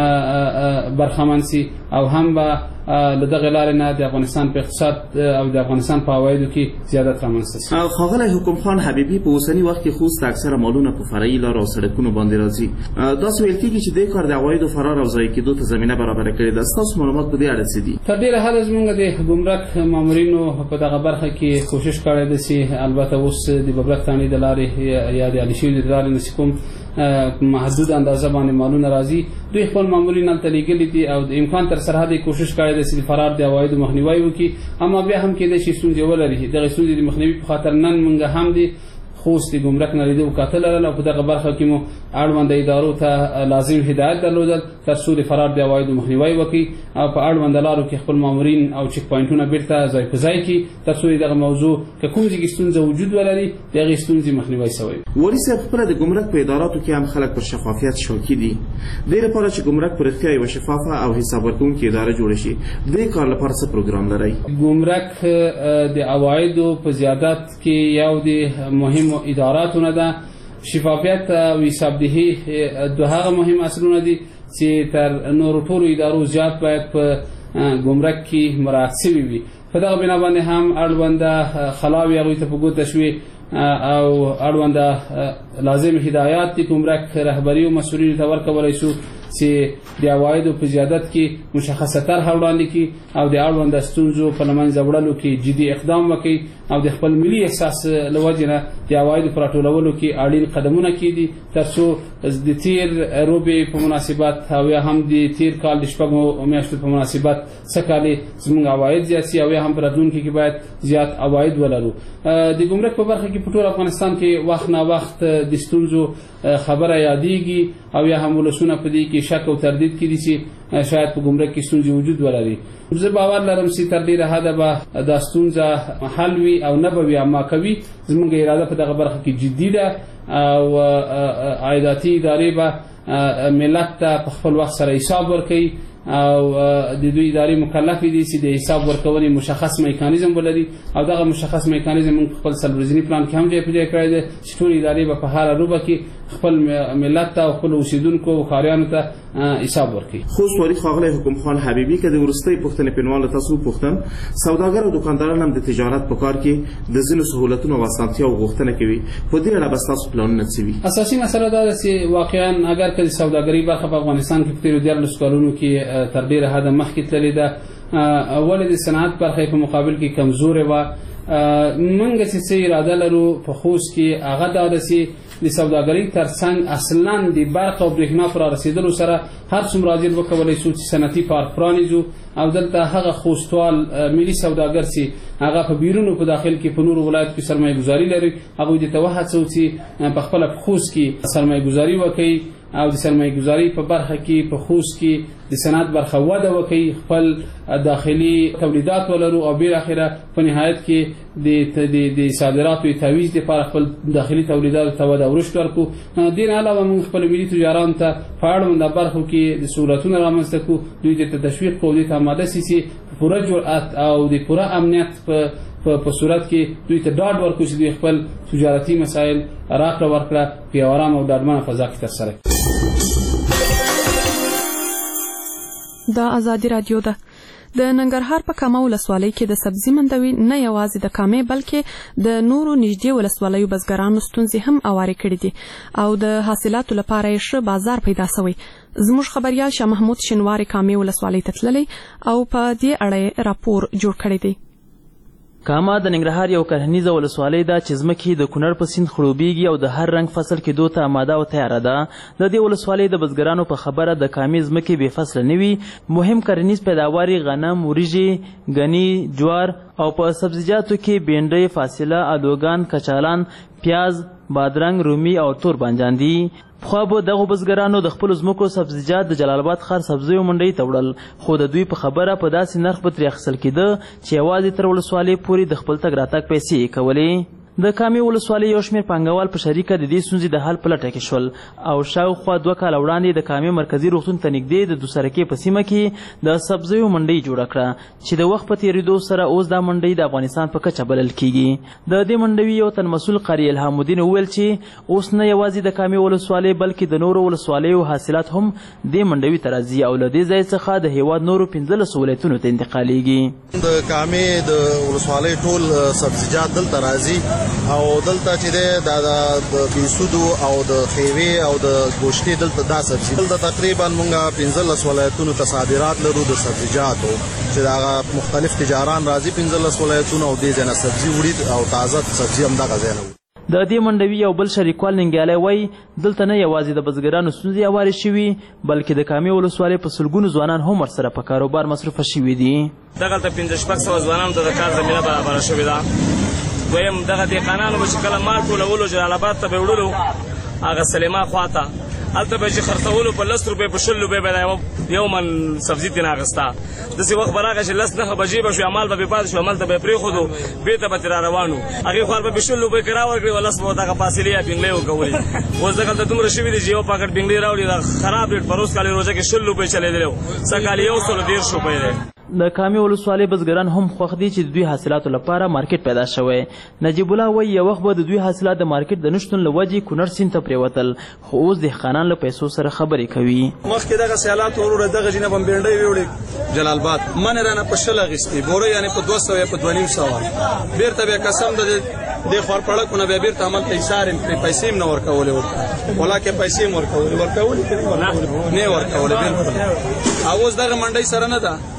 برخمن سي او هم به له دغه لارې نه د افغانستان په اقتصاد او د افغانستان په عوایدو کې زیادت رامنځته شي. ښاغلی حکم خان حبیبي، په اوسني وخت کې خوست اکثره مالونه په فرعي لارو او سړکونو باندې راځي. داسې ویل کېږي چې دې کار د عوایدو فرار او ضایع کېدو ته زمینه برابره کړې ده. ستاسو معلومات په دې اړه څه دي؟ تر ډېره حده زموږ د ګمرک مامورینو په دغه برخه کې کوشش کړی ده چې البته اوس د ببرک تانې د لارې یا د علي شوي د لارې نه چې کوم محدود اندازه باندې مالونه راځي، دوی خپل مامورین هلته لیږلي دي او د امکان تر سرحده کوشش کړی ده چې د فرار د عوایدو مخنیوی وکړي، اما بیا هم کېدای شي ستونزې ولري. دغه ستونزې د مخنیوي په خاطر نن موږ هم د خوست د ګمرک نه لیدو کتل لرل او په دغه برخه کې مو اړونده ادارو ته لازم هدایت درلودل تر څو د فرار د عوایدو مخنیوی وکړي او په اړونده لارو کې خپل مامورین او چک پوینټونه بیرته ځای په ځای کړي تر څو دغه موضوع که کوم ځای کې ستونزه وجود ولري د هغې ستونزې مخنیوی شوی. والي صاحب، خپله د ګمرک په اداراتو کې هم خلک پر شفافیت شوقي دي. دې لپاره چې ګمرک په رښتیا یوه شفافه او حساب ورکوونکې اداره جوړه شي، د دې کار لپاره څه پروګرام لرئ؟ ګمرک د عوایدو په زیادت کې یو د مهمو اداراتو نه ده. شفافیت او حسابدهي دوه هغه مهم اصلونه دي چې تر نورو ټولو ادارو زیات باید په ګمرک کې مراعات شوي وي. په دغه بنا باندې هم اړونده خلاوې هغوی ته په ګوته شوې او اړونده لازم هدایات د ګمرک رهبري او مسؤلینو ته ورکولی شو چې د عوایدو په زیادت کې مشخصه طرحه وړاندې کړي او د اړونده ستونزو په له منځه وړلو کې جدي اقدام وکړي او د خپل ملي احساس له وجې نه د عوایدو په راټولولو کې اړین قدمونه کېدي تر څو د تیر روبې په مناسبت او یا هم د تیر کال د شپږو میاشتو په مناسبت سږکال زموږ عواید زیات سي او یا هم په راتلونکي کې باید زیات عواید ولرو. د ګمرک په برخه کې په ټول افغانستان کې وخت نا وخت د ستونزو خبره یادېږي او یا هم ولسونه په دې کې شک او تردید کړي چې شاید په ګمرک کې ستونزې وجود ولري. زه باور لرم چې تر ډېره حده به دا ستونزه حل وي او نه به وي اما کوي. زموږ اراده په دغه برخه کې جدي ده او عایداتي ادارې به ملت ته په خپل وخت سره حساب ورکوي او د دوی ادارې مکلفې دي چې د حساب ورکونې مشخص میکانیزم ولري او دغه مشخص میکانیزم موږ خپل څلورورځني پلان کې هم ځای په ځای کړی دی چې ټولې ادارې به په هره روبه کې خپل ملت ته او خپل اوسیدونکو او ښاریانو ته حساب ورکوي. خوست والي ښاغلی حکم خان حبیبي که د وروستۍ پوښتنې پینوال تاسو وپوښتم سوداګر او دکانداران هم د تجارت په کار کې د ځینو سهولتونو او اسانتیاو غوښتنه کوي. په دې اړه به ستاسو پلانونه څه وي؟ اساسي مسله دا ده چې واقعا اگر که د سوداګرۍ برخه په افغانستان کې په تېرو دیارلسو کلونو کې تر ډېره حده مخکې تللې ده ولې د صنعت برخه په مقابل کې کمزورې وه. موږ چې څه اراده لرو په خوست کې هغه دا ده چې د سوداګرۍ ترڅنګ اصلا د برق او برېښنا پر رسیدلو سره هر څومره حاضر وکولی شو چې صنعتي پارک پرانیزو او دلته هغه خوستوال ملي سوداګر چې هغه په بیرونو په داخل کې په نورو ولایتو کې سرمایه ګذاري لري هغوی دې ته وهڅوو چې په خپله په خوست کې سرمایه ګذاري وکړي او د سرمایه ګذاري په برخه کې په خوست کې د صنعت برخه وده وکړي خپل داخلي تولیدات ولرو او بالاخره په نهایت کې د د صادراتو تاویز لپاره خپل داخلي تولیداتو ته وده او رشد ورکړو. دې نه علاوه موږ خپل ملي تجارانو ته په اړونده برخو کې د سهولتونه رامنځته کړو دوی ته تشویق کړو دې ته آماده سي چې په پوره جرأت او د پوره امنیت په په صورت کې دوی ته ډاډ ورکړو چې دوی خپل تجارتي مسایل راکړه ورکړه په یو ارامه او ډاډمنه فضا کې ترسره کړي. دا ازادي رادیو ده. د ننګرهار په کامه ولسوالۍ کې د سبزي مندوي نه یوازې د کامې بلکې د نورو نږدې ولسوالیو بزګرانو ستونزې هم اوارې کړې دي او د حاصلاتو لپاره یې ښه بازار پیدا شوی. زموږ خبریال شاه محمود شینواري کامې ولسوالۍ ته تللی او په دې اړه راپور جوړ کړی دی. کامه د ننګرهار یو کرهنیزه ولسوالۍ ده چې ځمکې د کونړ په سیند خړوبېږي او د هر رنګ فصل کېدو ته آماده او تیاره ده. د دې ولسوالۍ د بزګرانو په خبره د کامې ځمکې بې فصله نه وي. مهم کرنیز پیداوار یې غنم، وریژې، ګني، جوار او په سبزیجاتو کې بینډۍ، فاصله، آلوګان، کچالان، پیاز، بادرنګ، رومي او تور بانجان دي. خو به دغه بزګرانو د خپل ځمکو سبزیجات د جلال آباد ښار سبزیو منډۍ ته وړل خو د دوی په خبره په داسې نرخ به ترې اخیستل کېده چې یوازې تر ولسوالۍ پورې د خپل تګ راتګ پیسې یې کولې. د کامې ولسوالۍ یو شمېر پانګوال په شریکه د دې ستونزې د حل په لټه کې شول او شاوخوا دوه کاله وړاندې د کامې مرکزي روغتون ته نږدې د دوسرکې په سیمه کې د سبزیو منډۍ جوړه کړه چې د وخت په تېرېدو سره اوس دا منډۍ د افغانستان په کچه بلل کېږي. د دې منډوي یو تن مسؤل قاري الهام الدین وویل چې اوس نه یوازې د کامې ولسوالۍ بلکې د نورو ولسوالیو حاصلات هم دې منډوي ته راځي او له دې ځای څخه د هېواد نورو پنځلسو ولایتونو ته انتقالېږي. د کامې د ولسوالۍ ټول سبزیجات دلته راځي او دلته چې دا د بیسودو او د خیوي او د ګوشتي دلته دا سبزي دلته تقریبا مونږه پنځلس ولایتونو ته صادرات لرو د سبزیجاتو چې دا مختلف تجاران راځي پنځلس ولایتونو او دې ځنه سبزي وړي او تازه سبزي هم دغه ځای نه. د دې منډوي یو بل شریکوال ننګیالی وایي دلته نه یوازې د بزګرانو ستونزې هوارې شوي بلکې د کامې ولسوالۍ په سلګونو ځوانان هم ورسره په کاروبار مصروفه شوي دي. دغلته پنځه شپږ سوه ځوانانو ته د کار زمینه برابره شوې ده. دویم دغه دهقانانو به چې کله مال ټولولو جلال آباد ته به یې وړلو هغه سلیما خواته هلته به چې خرڅولو په لس روپۍ په شل روپۍ به یو من سبزي ترېنه اخېسته. داسې وخت به راغی چې لس نهه بجې به شوې مال به بې پاتې شو همالته به یې پرېښودو بېرته به ترې را روان وو هغې خوا به به شل روپۍ کې را ورکړې و لس به دغه فاصلې یا بینګلۍ ورکولې. اوس دغلته دومره شوي دي چې یو پاکټ بینګلۍ راوړي د خراب ریټ په روز کال روژه کې شل روپۍ چلېدلی و څه کال یو سلو دېرش روپۍ دی. د کامې ولسوالۍ بزګران هم خوښ دي چې د دوی حاصلاتو لپاره مارکیټ پیدا شوی. نجیب الله وایي یو وخت به د دوی حاصلات د مارکیټ د نشتون له وجې کونړ سیند ته پرېوتل خو اوس دهقانان له پیسو سره خبرې کوي. مخکې دغسې حالات وروړه دغه جینه به بینډۍ ویوړې جلال آباد من یې رانه په شل اخېستې بوره یعنې په دوه سوه یا په دوه نیم سوه بېرته بیا قسم د دې خوار پړکونه بیا بېرته هملته ایسار یې پرې پیسې هم نه ورکولې ورته ولاکې پیسې هم ورکولې ورکولې که نه ورکولې نه ورکولې بلکل او اوس دغه منډۍ سره نه ده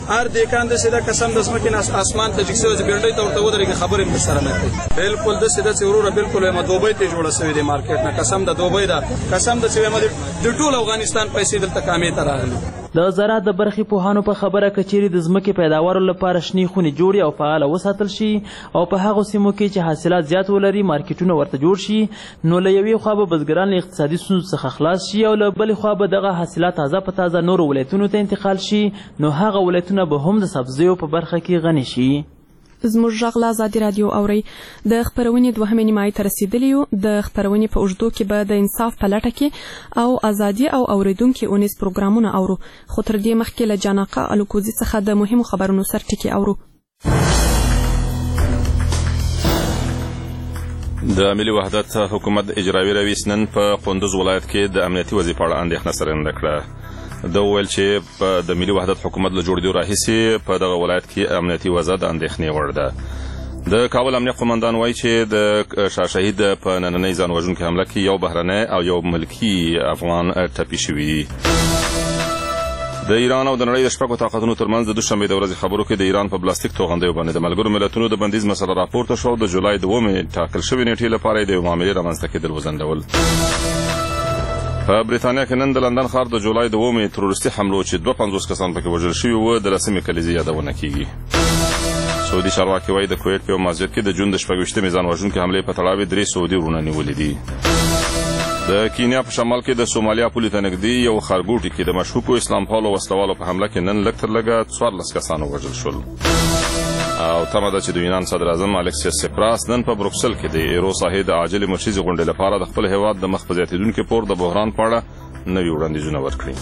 هر دیکان داسې ده قسم د ځمکې نه اسمان ته جګ شوی چې بینډۍ ته ورته ودرېږي خبرې هم درسره نه کوي. بلکل داسې ده چې وروره بلکل وایم دوبۍ ته جوړه شوې دی مارکېټ نه قسم د دوبۍ ده قسم ده چې وایم د ټول افغانستان پیسې دلته کامې ته راغلي. د زراعت د برخې پوهانو په خبره که چیرې د ځمکې پیداوارو لپاره شنې خونې جوړې او فعاله وساتل شي او په هغو سیمو کې چې حاصلات زیات ولري مارکیټونه ورته جوړ شي نو له یوې خوا به بزګران له اقتصادي ستونزو څخه خلاص شي او له بلې خوا به دغه حاصلات تازه په تازه نورو ولایتونو ته انتقال شي نو هغه ولایتونه به هم د سبزیو په برخه کې غني شي. زموږ غږ له ازادي راډیو اورئ. د خپرونې دوهمې نیمایي ته رسېدلي یو. د خپرونې په اوږدو کې به د انصاف په لټه کې او ازادي او اورېدونکي اونیز پروګرامونه اورو خو تر دې مخکې له جانقه الوکوزي څخه د مهمو خبرونو سرټکي اورو. د ملي وحدت حکومت اجرایي رئیس نن په کندوز ولایت کې د امنیتي وضعیت په اړه اندېښنه څرګنده کړه. دا وویل چې د ملي وحدت حکومت له جوړېدو راهیسې په دغه ولایت کې امنیتي وضع د اندېښنې وړ ده. د کابل امنیه قومندان وایي چې د شاه شهید په نننۍ ځان وژونکې حمله کې یو بهرنی او یو ملکي افغان ټپي شوي دي. د ایران او د نړۍ د شپږو طاقتونو ترمنځ د دوشنبې د ورځې خبرو کې د ایران په بلاستیک توغندیو باندې د ملګرو ملتونو د بندیز مسله راپورته شوه او د جولای دومې ټاکل شوې نیټې لپاره یې د یوې معاملې رامنځته کېدل وځنډول. په بریتانیا کې نن د لندن ښار د جولای دومې تروریستي حملو چې دوه پنځوس کسان پکې وژل شوي وو د لسمې کلیزې یادونه کیږي. سعودي چارواکي وایي د کویټ په یو مسجد کې د جون د شپږویشتمې ځان وژونکې حملې په تړاو درې سعودي وروڼه نیولي دي. د کینیا په شمال کې د سومالیا پولې ته نږدې یو ښارګوټي کې د مشکوکو اسلام پالو وسلوالو په حمله کې نن لږ تر لږه څوارلس کسان ووژل شول. او تمه ده چې د یونان صدر اعظم الکسیس سپراس نن په بروکسل کې د ایرو ساحې د عاجلې مشیزې غونډې لپاره د خپل هیواد د مخ په زیاتېدونکي پور د بحران په اړه نوي وړاندیزونه ورکړي.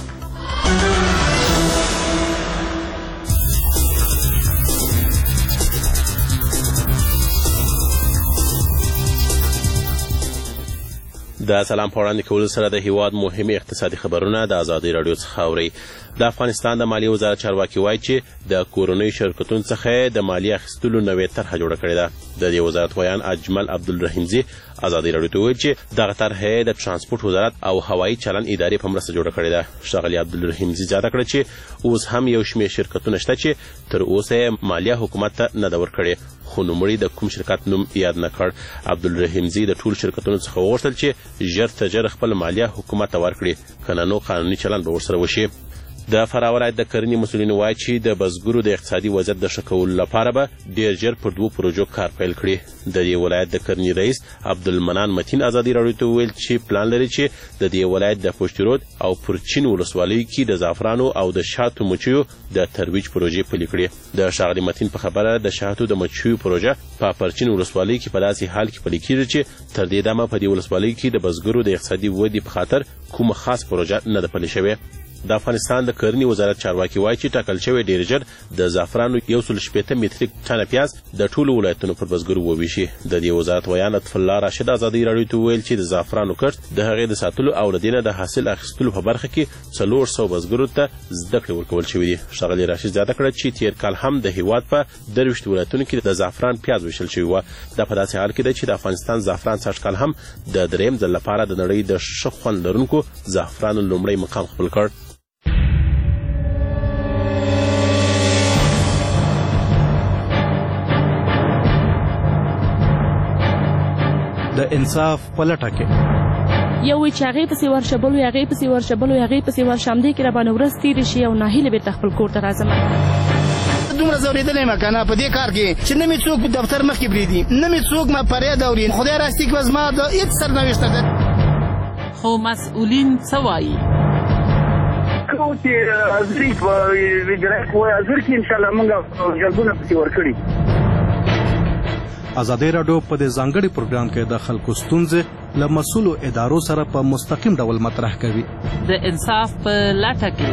د سلام په وړاندې کولو سره د هیواد مهمې اقتصادي خبرونه د ازادي راډیو څخه اورئ. د افغانستان د مالیې وزارت چارواکي وایي چې د کورنیو شرکتونو څخه د مالیې اخیستلو نوې طرحه جوړه کړې ده. د دې وزارت ویان اجمل عبدالرحیمزي ازادي راډیو ته وویل چې دغه طرحه د ترانسپورت وزارت او هوایي چلن ادارې په مرسته جوړه کړې ده. ښاغلي عبدالرحیمزي زیاته کړه چې اوس هم یو شمېر شرکتونه شته چې تر اوسه یې مالیه حکومت ته نه ده ورکړې خو نوموړي د کوم شرکت نوم یاد نه کړ. عبدالرحیمزي د ټولو شرکتونو څخه وغوښتل چې ژر تر ژره خپل مالیه حکومت ته ورکړي که نه نو قانوني چلن به ورسره وشي. د فراه ولایت د کرنې مسؤلینو وایي چې د بزګرو د اقتصادي وضعیت د ښه کولو لپاره به ډېر ژر پر دوو پروژو کار پیل کړي. د دې ولایت د کرنې رئیس عبدالمنان متین ازادي راډیو ته وویل چې پلان لري چې د دې ولایت د پشت رود او پرچین ولسوالیو کې د زعفرانو او د شاتو مچیو د ترویج پروژې پلي کړي. د ښاغلي متین په خبره د شاتو د مچیو پروژه په پرچین ولسوالۍ کې په داسې حال کې پلي کېږي چې تر دې دمه په دې ولسوالیو کې د بزګرو د اقتصادي ودې په خاطر کومه خاص پروژه نه ده پلي شوې. د افغانستان د کرنې وزارت چارواکي وایي چې ټاکل شوی ډېر ژر د زعفرانو یو سل شپېته متریک ټنه پیاز د ټولو ولایتونو پر بزګرو وویشي. د دې وزارت ویان لطف الله راشد ازادي راډیو ته وویل چې د زعفرانو کښت د هغې د ساتلو او له دې نه د حاصل اخیستلو په برخه کې څلور سوه بزګرو ته زده کړې ورکول شوي دي. ښاغلي راشد زیاته کړه چې تېر کال هم د هېواد په درویشت ولایتونو کې د زعفران پیاز ویشل شوي وه. دا په داسې حال کې ده چې د افغانستان زعفران سږکال هم د درېیم ځل لپاره د نړۍ د ښه خوند لرونکو زعفرانو لومړی مقام خپل کړ. د انصاف په لټه کې یو وی چې هغې پسې ورشه بل وی هغې پسې ورشه بل وی هغې پسې ورشه همدې کې راباندې ورځ تېرې شي او ناهیلې بېرته خپل کور ته راځم. دومره ځورېدلی یم که نه په دې کار کې چې نه مې څوک په دفتر مخکې پرېږدي نه مې څوک ما فریاد اوري. خدای راستي کې به زما د هېڅ سرنوشته ده. خو مسؤلین څه وایي؟ کوم چې حاضري په اجرایه قوه حاضر کړي انشاءالله موږ جلبونه پسې ورکړي. ازادي راډیو په دې ځانګړي پروګرام کې د خلکو ستونزې له مسؤلو ادارو سره په مستقیم ډول مطرح کوي. د انصاف په لټه کې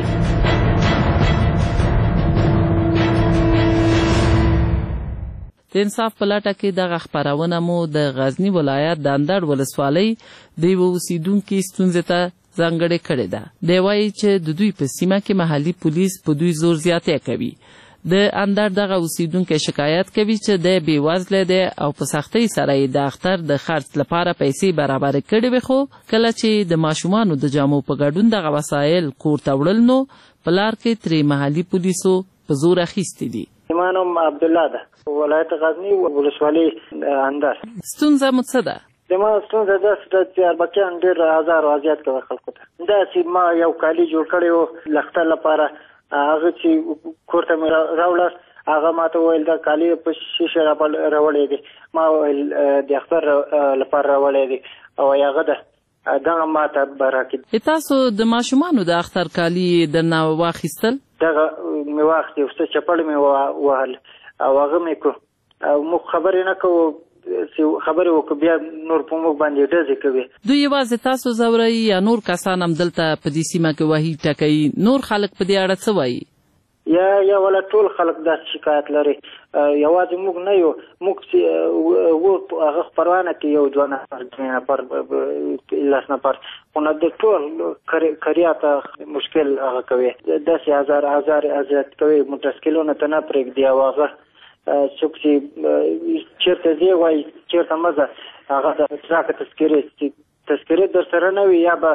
د انصاف په لټه کې دغه خپرونه مو د غزني ولایت د اندړ ولسوالۍ د یوه اوسیدونکي ستونزې ته ځانګړې کړې ده. دی وایي چې د دوی په سیمه کې محلي پولیس په دوی زور زیاتی کوي. د اندړ دغه اوسیدونکی شکایت کوي چې دی بېوزله دی او په سختۍ سره یې د اختر د خرڅ لپاره پیسې برابرې کړې وې خو کله چې د ماشومانو د جامو په ګډون دغه وسایل کور ته وړل نو په لار کې ترې محلي پولیسو په زور اخیستي دي. زما نوم عبدالله ده، ولایت غزني ولسوالي اندر. ستونزه مو څه ده؟ زما ستونزه داسې ده چې اربکیان ډېر ازار او اذیت کوي خلکو ته. داسې ما یو کالي جوړ کړی و لښکر لپاره، هغه چې کور ته مې راوړه هغه ماته وویل دا کالي په شیشه راوړی دی، ما وویل د اختر لپاره راوړی دی او هغه ده دغه ماته به راکړي. تاسو د ماشومانو د اختر کالي درنه واخیستل؟ دغه مې واخیست، یو څه چپړ مې ووهل او هغه مې کړو او موږ خبرې نه کوو، خبرې وکړو بیا نور په موږ باندې ډزې کوي. دوی یوازې تاسو ځوروي یا نور کسان هم دلته په دې سیمه کې وهي ټکوي؟ نور خلک په دې اړه څه وایي؟ یا یا ولا ټول خلک داسې شکایت لري، یوازې موږ نه یو، موږ چې هغه خپرونه کې یو دوه نفر درې نفر لس نفر، خو نه د ټول کریاته مشکل هغه کوي، داسې هزار هزار اذیت کوي، موټرسایکلونه ته نه پرېږدي او هغه څوک چې چېرته ځې وایي چېرته مه ځه، هغه راکړه تذکرې تذکرې در سره نه وي یا به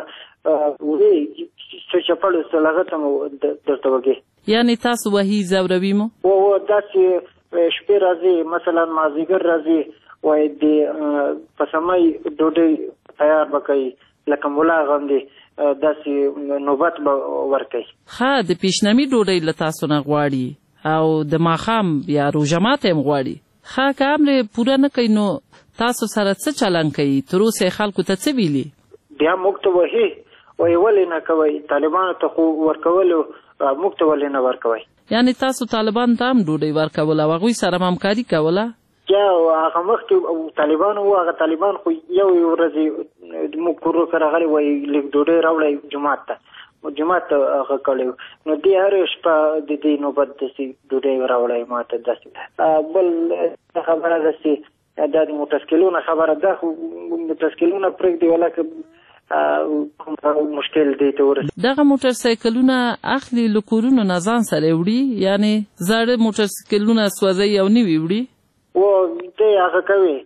وي څه چپړ څه لغه ته مو درته وږي. یعنی تاسو وهي ځوروي مو؟ و داسې شپې راځي، مثلا مازدیګر راځي وایي د په سمۍ ډوډۍ تیار به کوي لکه ملا غوندې، داسې نوبت به ورکوي. ښه، د پیشنمي ډوډۍ له تاسو نه غواړي او د ماښام یا روژه ماتی هم غواړي. ښه، که امر پوره نه کوي نو تاسو سره څه چلند کوي؟ تر اوسه خلکو ته څه ویلي؟ بیا موږ ته وهي وایي ولې نه کوئ، طالبانو ته خو ورکولو موږ ته ولې نه ورکوئ. یعنی تاسو طالبان ته هم ډوډۍ ورکوله او هغوی سره همکاري کوله؟ یا هغه مخکې طالبان وو، هغه طالبان خو یو یو ورځې موږ کور ته راغلي وایي لږ ډوډۍ راوړئ جومات ته، جومات ته هغه کړی نو دې هرې شپه د دې نوبت داسې ډوډۍ راوړئ ما ته داسې. بل خبره داسې دا د موټرسایکلونو خبره ده، خو موټرسایکلونه پرېږدي ولکه مشکل دی ته ورسېږي. دغه موټرسایکلونه اخلي له کورونو نه ځان سره وړي، یعنې زاړه موټرسایکلونه سوځوي او نوي وړي؟ و دی هغه کوي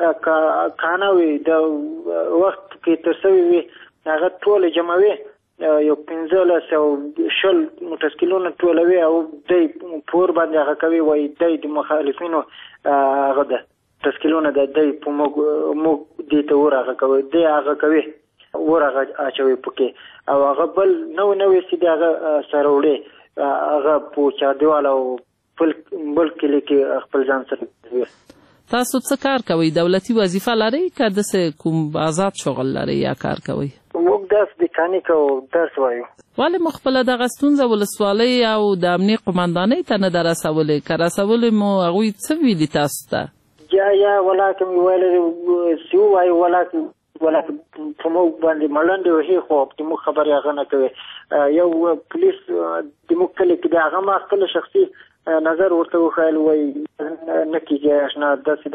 کانه وي د وخت کې تر سوي وي هغه ټولې جمعوي، یو پنځلس او شل موټرسایکلونه ټولوي او دی پور باندې هغه کوي، وایي دی د مخالفینو هغه ده موټرسایکلونه د دی په موږ دې ته ور هغه کوي، دی هغه کوي ور هغه اچوي پکې او هغه بل نو نوې سیده هغه سره وړي، هغه په چاردیوال او بل کلي کې خپل ځان سره کوي. تاسو څه کار کوئ؟ دولتي وظیفه لرئ که داسې کوم آزاد شغل لرئ یا کار کوئ؟ موږ داسې میکانیک او درس وایو. ولې مو خپله دغه ستونزه ولسوالۍ او د امنیې قمندانۍ ته نه ده رسولې؟ که رسولې مو هغوی څه ویلي تاسو ته؟ یا یا ولاکه مې ویلې چې ووایو ولکه ولکه په موږ باندې ملنډې وهي خو د موږ خبرې هغه نه کوي. یو پولیس د موږ کلي کې دی، هغه ما خپله شخصي نظر ورته وښایل، وایي نه کېږي اشنا داسې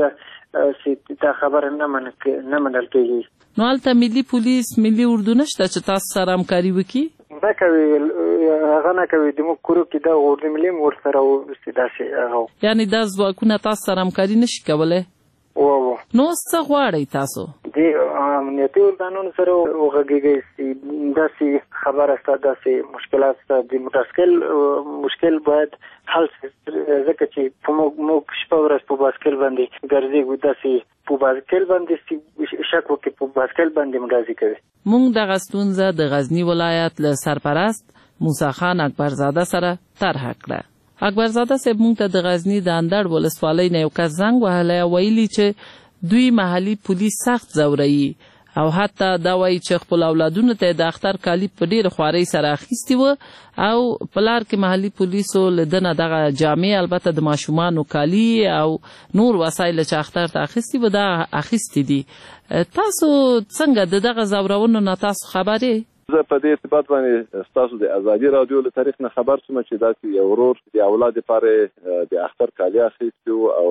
ده دا خبره نه منل کېږي. نو هلته ملي پولیس ملي اردو نشته چې تاسو سره همکاري وکړي؟ نه کوي، هغه نه کوي، د موږ کورو کې دا اردو ملي هم ورسره داسې هغه. یعنې دا ځواکونه تاسو سره همکاري نشي کولی؟ و و نو څه غواړئ تاسو؟ د امنیتي ارګانونو سره وغږیږئ چې داسې خبره شته، داسې مشکلات شته، د موټرسایکل مشکل باید حل شي، ځکه چې په موږ شپه ورځ په بایسکل باندې ګرځېږو، داسې په بایسکل باندې شک وکړي په بایسکل باندې مګازي کوي. موږ دغه ستونزه د غزني ولایت له سرپرست موسی خان اکبرزاده سره طرحه کړه. اکبرزاده صاحب موږ ته د غزني د اندړ ولسوالۍ نه یو کس زنګ وهلی او ویلي چې دوی محلي پولیس سخت ځوروي او حتی دا وایي چې خپل اولادونو ته د اختر کالي په ډېره خوارۍ سره اخیستي وه او په لار کې محلي پولیسو له ده نه دغه جامې البته د ماشومانو کالي او نور وسایل چې اختر ته اخیستي وه دا اخیستي دي. تاسو څنګه د دغه ځورونو نه تاسو خبر یې؟ زه په دې ارتباط باندې ستاسو د ازادي رادیو له طریق نه خبر شوم چې داسې یو ورور د اولاد لپاره د اختر کالي اخیستي او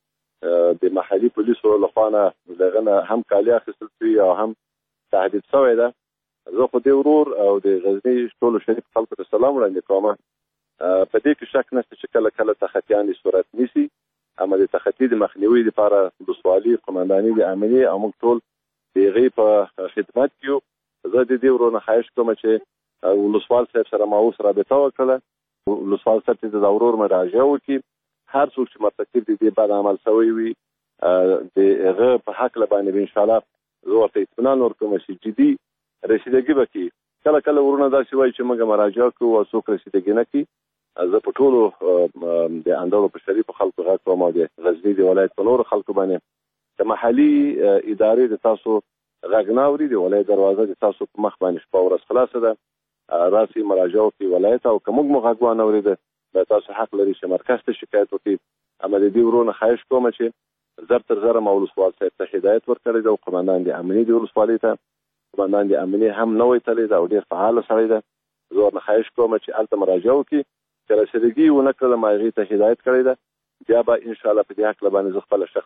د محلي پولیسو لخوا نه دغه نه هم کالي اخیستل شوي او هم تهدید شوی ده. زه خو دې ورور او د غزني ټولو شریف خلکو ته سلام وړاندې کوم. په دې کې شک نشته چې کله کله تخطیان صورت نیسي، اما د تخطي د مخنیوي لپاره ولسوالي قمنداني د امنیې او موږ ټول د هغې په خدمت کې یو. زه د دې ورور نه خواهش کوم چې ولسوال صاحب سره ما اوس رابطه وکړله ولسوال سره د ضرور مراجعه وکړي. هر څوک چې مرتکب دي د بد عمل شوی وي د هغه په حق باندې ان شاء الله زه ورته اطمینان ورکوم چې جدي رسیدګي وکړي. کله کله ورونه داسې وایي چې موږ مراجعه کوو او څوک رسیدګي نه کوي. زه په ټولو د اندړو په شریفو خلکو غږ کوم او د غزني د ولایت په نورو خلکو باندې د محلي ادارې د تاسو غږ نه اوري، د ولایت دروازه د تاسو په مخ باندې شپه ورځ خلاصه ده، راسي مراجعه وکړي ولایت او که موږ مو غږ وانه اورېده دا تاسو حق لري چې مرکز ته شکایت وکړي. اما د دې ورونه خواهش کوم چې زر تر زره ما ولسوال صاحب ته هدایت ورکړی ده او قمندان د امنیې د ولسوالۍ ته قمندان د امنیې هم نوی تللی ده او ډېر فعاله سړی ده. زه ورنه خواهش کوم چې هلته مراجعه وکړي، چې رسیدګي ونه کړله ما هغې ته هدایت کړی ده، بیا به انشاءالله په دې هکله باندې زه خپله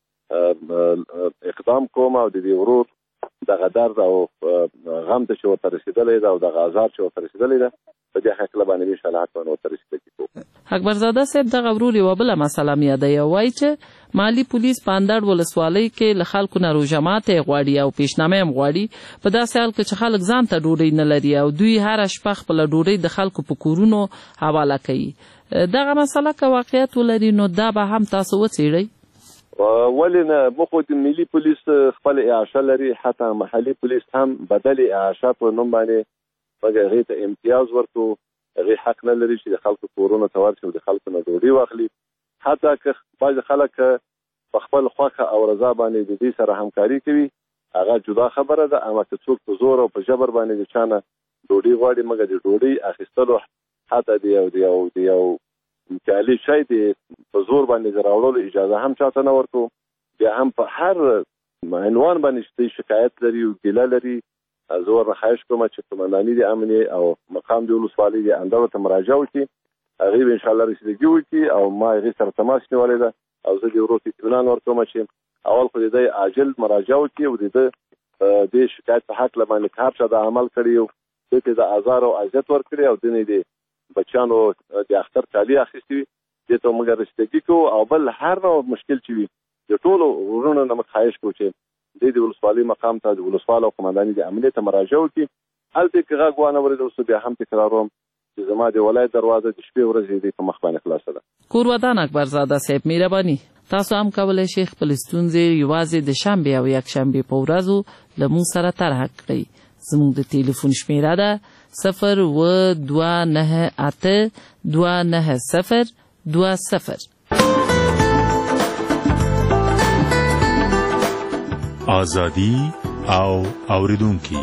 شخصا اقدام کوم او د دې ورور دغه درد او غم ته چې ورته رسېدلی ده او دغه عذاب چې ورته رسېدلی ده په دې هکله باندې انشاءالله حتما ورته رسېدګي کوو. اکبرزاده صاحب دغه ورور یوه بله مسله مې یادوي او وایي چې مالي پولیس په اندړ ولسوالۍ کې له خلکو نه روژه ماتی غواړي او پیشنامه هم غواړي په داسې حال کې چې خلک ځان ته ډوډۍ نه لري او دوی هره شپه خپله ډوډۍ د خلکو په کورونو حواله کوي. دغه مسله که واقعیت ولري نو دا به هم تاسو وڅېړئ؟ ولې نه، موږ خو د ملي پولیس خپل اعاشه لري، حتی محلي پولیس هم بدل اعاشه په نوم باندې موږ هغې ته امتیاز ورکړو. هغې حق نه لري چې د خلکو کورونو ته ورشي او د خلکو نه ډوډۍ واخلي. حتی که بعضې خلک په خپل خوښه او رضا باندې د دې سره همکاري کوي هغه جدا خبره ده، اما که څوک په زور او په جبر باندې د چا نه ډوډۍ غواړي موږ د ډوډۍ اخیستلو حتی د یو د یو د یو جعلي شی د په زور باندې د راوړلو اجازه هم چاته نه ورکوو. بیا هم په هر عنوان باندې چې شکایت لري او ګیله لري زه ورنه خواهش کوم چې قمنداني د امنیې او مقام د ولسوالۍ د اندړو ته مراجعه وکړي، هغې به انشاءالله رسیدګي وکړي او ما هغې سره تماس نیولی ده او زه د ورور ته اطمینان ورکوم چې اول خو د ده عاجل مراجعه وکړي او د ده د شکایت په حق باندې که هر چا د عمل کړي او دې ته د ازار او اذیت ورکړي او دنې د بچیانو د اختر کالي اخیستي وي دې ته موږ رسیدګي کوو. او بل هر نوع مشکل چې وي د ټولو ورونو نه موږ خواهش کوو چې دې د ولسوالۍ مقام ته د ولسوال او قمنداني د امنیې ته مراجعه وکړي. هلته که غږ وانه اورېدل سو بیا هم تکراروم چې زما د ولایت دروازه د شپې ورځې دې په مخ باندې خلاصه ده. کورودان اکبرزاده صاحب مهرباني تاسو هم کولی شئ خپل ستونزې یوازې د شنبې او یکشنبې په ورځو له موږ سره طرحه کړئ. زموږ د تلیفون شمیره ده صفر و دوه نهه اته دوه نهه صفر دوه صفر. آزادی او اوریدونکي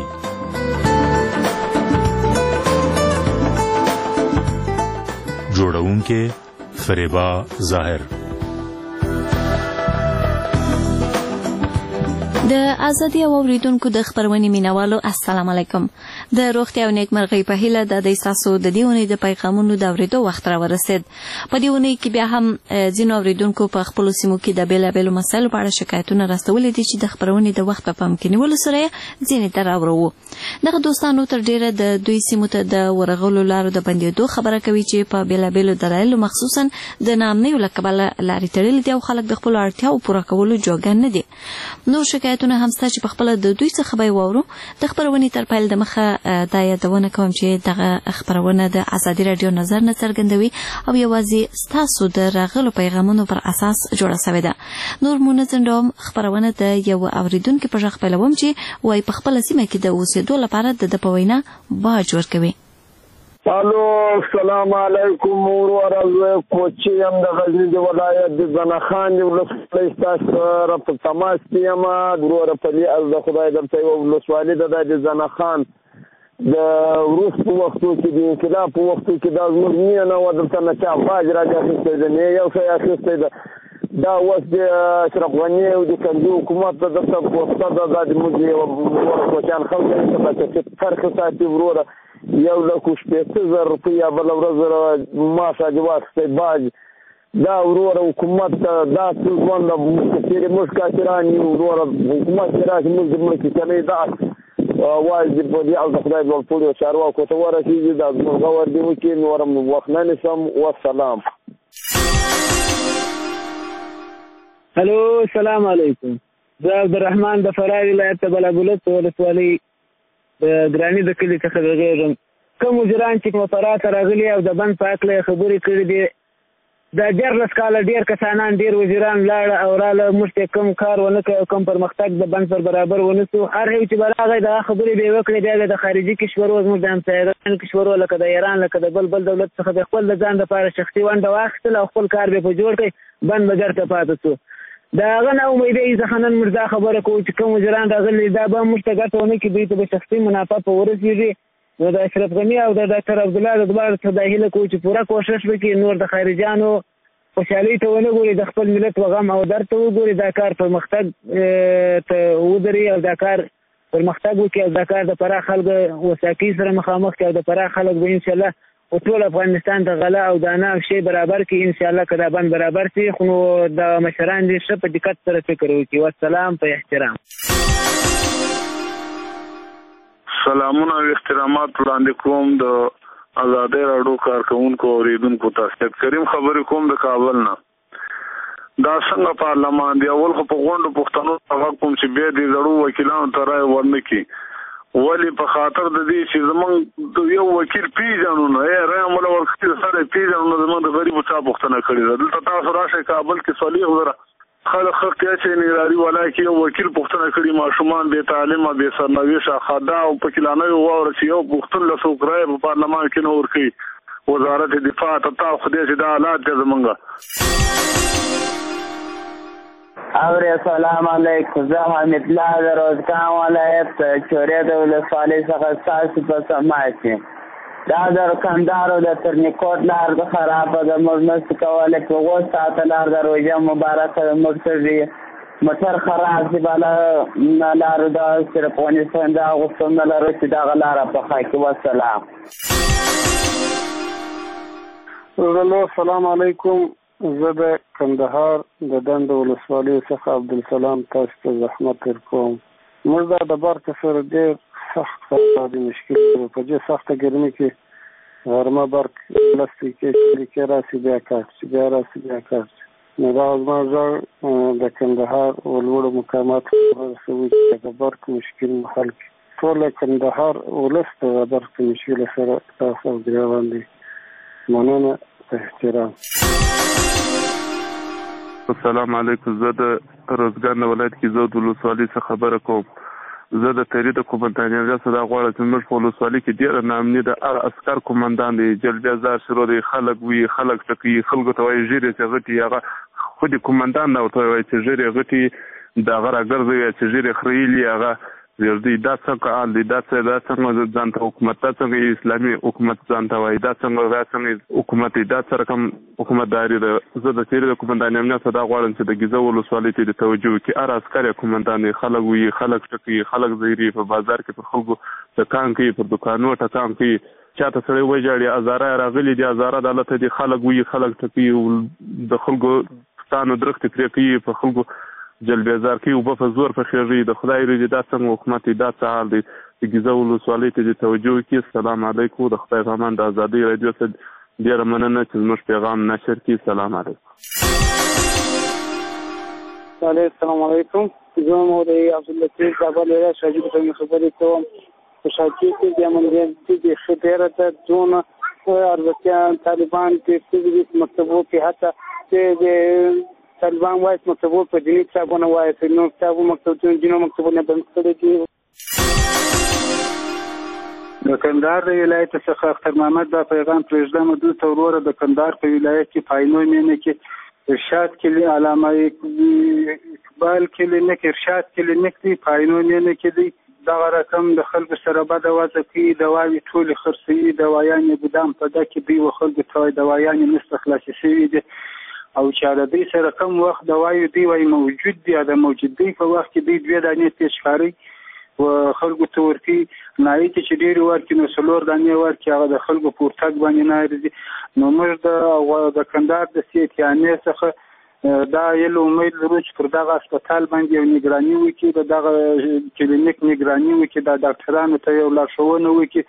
جوړونکي فریبا ظاهر. د ازادي او اوریدونکو د خبرونې مینوالو السلام علیکم. د روغتیا او نیکمرغۍ په هیله د دې تاسو د دې اونۍ د پیغامونو د اوریدو وخت را ورسید. په دې اونۍ کې بیا هم ځینو اوریدونکو په خپل سیمو کې د بیلابیلو مسایلو په اړه شکایتونه راستولي دي چې د خبرونې د وخت په پام کې نیولو سره ځینې ته راوړو. دغه دوستانو تر ډیره د دوی سیمو ته د ورغلو لارو د بندېدو خبره کوي چې په بیلابیلو دلایلو مخصوصا د ناامنیو له کبله لارې تړلې دي او خلک د خپلو اړتیاوو پوره کولو جوګه نه دي. نور شکایتونه هم ستا چې په خپله د دوی څخه به یې واورو. د خپرونې تر پیل د مخه دا یادونه کوم چې دغه خپرونه د ازادي راډیو نظر نه څرګندوي او یوازې ستاسو د راغلو پیغامونو پر اساس جوړه شوې ده. نور مو نه ځنډوم، خپرونه د یو اوریدونکي په غږ پیلوم چې وایي په خپله سیمه کې د اوسېدو لپاره د ده په وینا باج ورکوي. الو السلام علیکم ورور زه کوچی یم د غزني د ولایت د زنخان د ولسوالۍ ستاسو سره په تماس کې یم. ورور په دې از د خدای درته یوه ولسوالي ده د زنخان د وروستو وختو کې د انقلاب په وختو کې دا زموږ مینه نه وه دلته نه چا باج راډې اخیستی ده نه یو شی اخیستی ده. دا اوس د اشرف غني او د کنډي حکومت ته دلته پوسته ده دا زموږ یوه وروره کوچیان خلک دي چې فرق ساتي وروره یو لک شپېته زره روپۍ یا بله ورځ معاش راجې واخیستی باج. دا وروره حکومت ته دا څه ژوند ده چې چېرې موږ کافران یو وروره حکومت چې راشي موږ د مړه کیسنۍ دا وایي چې په دې او د خدای لوړ پوړو چارواکو ته ورسېږي دا زموږ غور دې وکړي نور هم وخت نه نیسم. والسلام. هلو السلام علیکم. زه عبدالرحمن د فراه ولایت د بلابلد په ولسوالۍ د ګراني د کلي څخه غږېږم. کوم مجران چې مفرات راغلي او د بند په هکله خبرې کړې دي دا دیارلس کاله ډېر کسانان ډېر وزیران لاړه او راله موږ ته کوم کار ونه کړ او کوم پرمختګ د بند پر برابر ونه سو هر یو چې به راغی دغه خبرې به یې وکړې بیا به د خارجي کشورو زموږ د همسایګانو کشورو لکه د ایران لکه د بل بل دولت څخه به خپل د ځان دپاره شخصي ونډه واخیستل او خپل کار به یې په جوړ کړی بند به ګرته پاتې سو د هغه نه امیدۍ څخه نن موږ دا خبره کوو چې کوم وزیران راغلي دا به موږ ته ګټه ونه کړي دوی ته به شخصي منافع په ورسېږي نو د اشرف غني او د ډاکټر عبدالله د دواړو څخه دا هیله کوو چې پوره کوښښ وکړي نور د خارجیانو خوشحالۍ ته ونه ګوري د خپل ملت و غم او درد ته وګوري دا کار پرمختګ ته ودرېږي او دا کار پرمختګ وکړي او دا کار د فراه خلکو وثاقي سره مخامخ کړي او د فراه خلک به انشاءالله په ټول افغانستان ته غله او دانه او شی برابر کړي انشاءالله که دا بند برابر شي خو نو د مشران دې ښه په دقت سره فکر وکړي والسلام په احترام سلامونه او احترامات وړاندې کوم د آزادۍ راډیو کارکوونکو او اوریدونکو ته کریم خبرې کوم د کابل نه دا څنګه پارلمان دی اول خو په غونډو پښتنو هغه کوم چې بیا د زړو وکیلانو ته رایې ورنکړي ولې په خاطر د دې چې زمونږ یو وکیل پیژنو نه رایې مولا ورکړي سره پیژنو نه زمونږ د غریبو چا پوښتنه کړې ده دلته تاسو راشئ کابل کې صلیح زره خلک خلک چې نگرانی ولا کې یو وکیل پوښتنه کړي ماشومان بې تعلیمه بې سرنویشه خدا او پکیلانه واور چې یو پوښتنه له سوکرای په پارلمان کې نور کوي وزارت دفاع ته تا خو دې چې دا حالات دې زمونږ اور السلام علیکم زه حمید الله د روزګان ولایت چورې د ولسوالۍ څخه ستاسو په سماعت کې دا د کندهار د ترنیکوټ لار د خرابه د موږ نشو کولی په اووه ساعته لار د روژه مبارکه د موږ څه موټر خراب دی بالا لارو دا صرف افغانستان دا غوښتم نه لرو چې دغه لاره پخه کړي والسلام ورلو السلام علیکم زه د کندهار د دنده ولسوالۍ څخه عبدالسلام تاسو ته زحمت ورکوم موږ دا د بار په سره ډېر سخت خراب مشکل په دې سخته ګرمي کې غرمه برق لس دقیقې کې راسي بیا کار چې بیا راسي بیا کار نو دا زما زه د کندهار ولوړو مقامات رسوي چې د برق مشکل حل کړي ټول کندهار ولس د برق مشکل سره تاسو ګرځوان دي مننه احترام السلام علیکم زه د روزګان ولایت کې زه د ولسوالۍ څخه خبره کوم زه د تحریر د قومندان ریاست دا غواړم چې موږ په ولسوالۍ کې ډېر نامني د هغه عسکر قومندان دی جلبیا زار شروع دی خلک وي خلک ټکي خلکو ته وایي ژیرې چې غټي هغه خو د قومندان نه ورته وایي چې ژیرې غټي د هغه راګرځوي چې ژیرې خریلي هغه دی دا څنګه حال دی دا څنګه دا څنګه ځان ته حکومت دا څنګه اسلامي حکومت ځان ته وایي دا څنګه دا څنګه حکومت دا څنګه کوم حکومتداري ده زه د تحریر د قومندان امنیت دا غواړم چې د ګیزه ولسوالۍ ته د توجه وکړي هر عسکر قومندان خلک وي خلک ټکي خلک زیري په بازار کې پر خلکو دکان کوي پر دکانو ټکان کوي چاته سړی وژاړي ازاره راغلي دي ازاره عدالت دي خلک وي خلک ټکي د خلکو ستانو درخت پرې کوي په خلکو جلبیزار کې وب په زور په خېږي د خدای رضا دا څنګه حکومت دا څه حال دی د ګیزه ولسوالۍ ته د توجه وکړي السلام علیکم د خدای پامان د ازادي رادیو ته ډېره مننه چې زموږ پیغام نشر کړي سلام علیکم السلام علیکم زه مولوي عبداللطیف کابل ولایت شاجد په خبرې کوم په شاجد کې د امنیت د خبره ته دون اربکیان طالبان کې د مکتبو کې حتی د طالبان وایي مکتبو په دیني کتابونه وایي په نو کتابو مکتبونو دینو مکتبونه بند کړي دي د کندهار د ولایت څخه اختر محمد دا پیغام پرېږدم دوی ته وروره د کندهار په ولایت کې پاینو مینه کې ارشاد کلی علامه اقبال کلینیک ارشاد کلینیک دی پاینو مینه کې دی دغه رقم د خلکو سره بد وضع کوي دواوې ټولې خرڅوي دوايانې ګدام په ده کې دوی و خلکو ته دوايانې نسته خلاصې شوي دي او چې د دې سره کم وخت دوايو دی وایي موجود دي د موجودۍ په وخت کې دوی دوې دانې تېز ښکاري و خلکو ته ورکوي نایتې چې ډېرې ورکړي نو څلور دانې ورکړي هغه د خلکو په ورتګ باندې نه ارزي نو موږ د کندهار د صحتیانې څخه دا یلو امید لرو چې پر دغه هسپتال باندې یو نګراني وکړي د دغه کلینیک نګراني وکړي د ډاکټرانو ته یو لارښوونه وکړي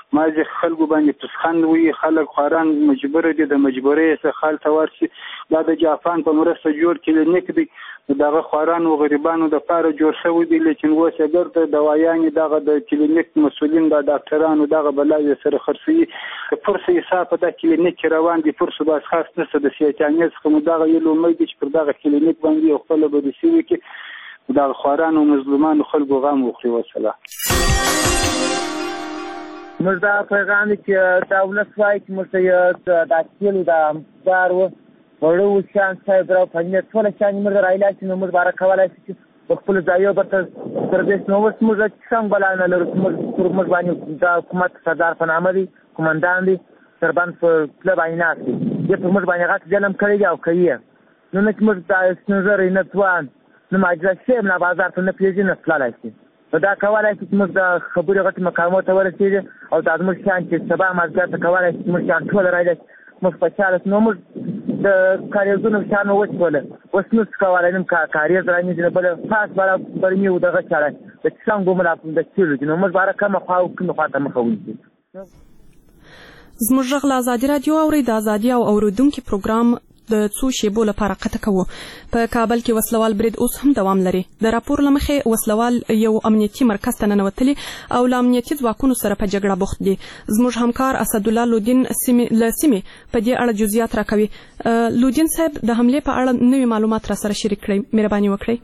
مازې خلکو باندې پسخند وي، خلک خواران مجبور دي د مجبورۍ څخه هلته ورشي. دا د جاپان په مرسته جوړ کلینیک دی، دغه خوارانو غریبانو دپاره جوړ شوی دی، لیکن اوس یې ګرته دوايانې دغه د کلینیک مسؤلین د ډاکټرانو دغه بلاوې سره خرڅوي. پرس حساب په دغه کلینیک کې روان دي، پرس باز خاص نشته د سیاچانې څخه مو دغه یو امید چې پر دغه کلینیک باندې یو خپله بدیسي وکړي، دغه خوارانو مظلومانو خلکو غم وخوري. وسلام. موږ دا پیغام چې دا ولس وایي چې موږ ته دا تیلو دا بار و وړو شان صاحب راو پنځه ټوله شان موږ راایله چې موږ باره کولی شو چې په خپلو ځایو برته سرویس نو اوس موږ څنګه بلا نه لرو چې موږ موږ باندې دا حکومت سردار په نامه دی، قمندان دی، سربند په پله باندې ناست دی، دې پر موږ باندې غټ ظلم کړی دی او کوي یې. نو نه چې موږ دا سپین زری نه ځوان نه معجزه شوی نه بازار ته نه پرېږدي نه تللی شي. نو دا کولی شي چې موږ د خبرې غټې مقامو ته ورسېږي او دا زموږ شیان چې سبا مازدیګر ته کولی شي چې موږ شیان ټوله رایلی شي موږ خوشحاله شو. نو موږ د کاریزونو شیان وچوله، اوس نو څه کولی نیم کاریز رانیږي نه بله پاس باره برمي و دغه چاړی د څانګو ملا د تیلو دي. نو موږ باره کومه خوا او کومې خوا ته مخه ونیسي. زموږ غږ له ازادي راډیو اورئ. د ازادي او اورېدونکي پروګرام د څو شیبو لپاره قطع کوو. په کابل کې وسلوال برید اوس هم دوام لري. د راپور له مخې وسلوال یو امنیتي مرکز ته ننوتلي او له امنیتي ځواکونو سره په جګړه بوخت دي. زموږ همکار اسدالله لودین له سیمې په دې اړه جزئیات راکوي. لودین صاحب، د حملې په اړه نوي معلومات را سره شریک کړئ، مهرباني وکړئ.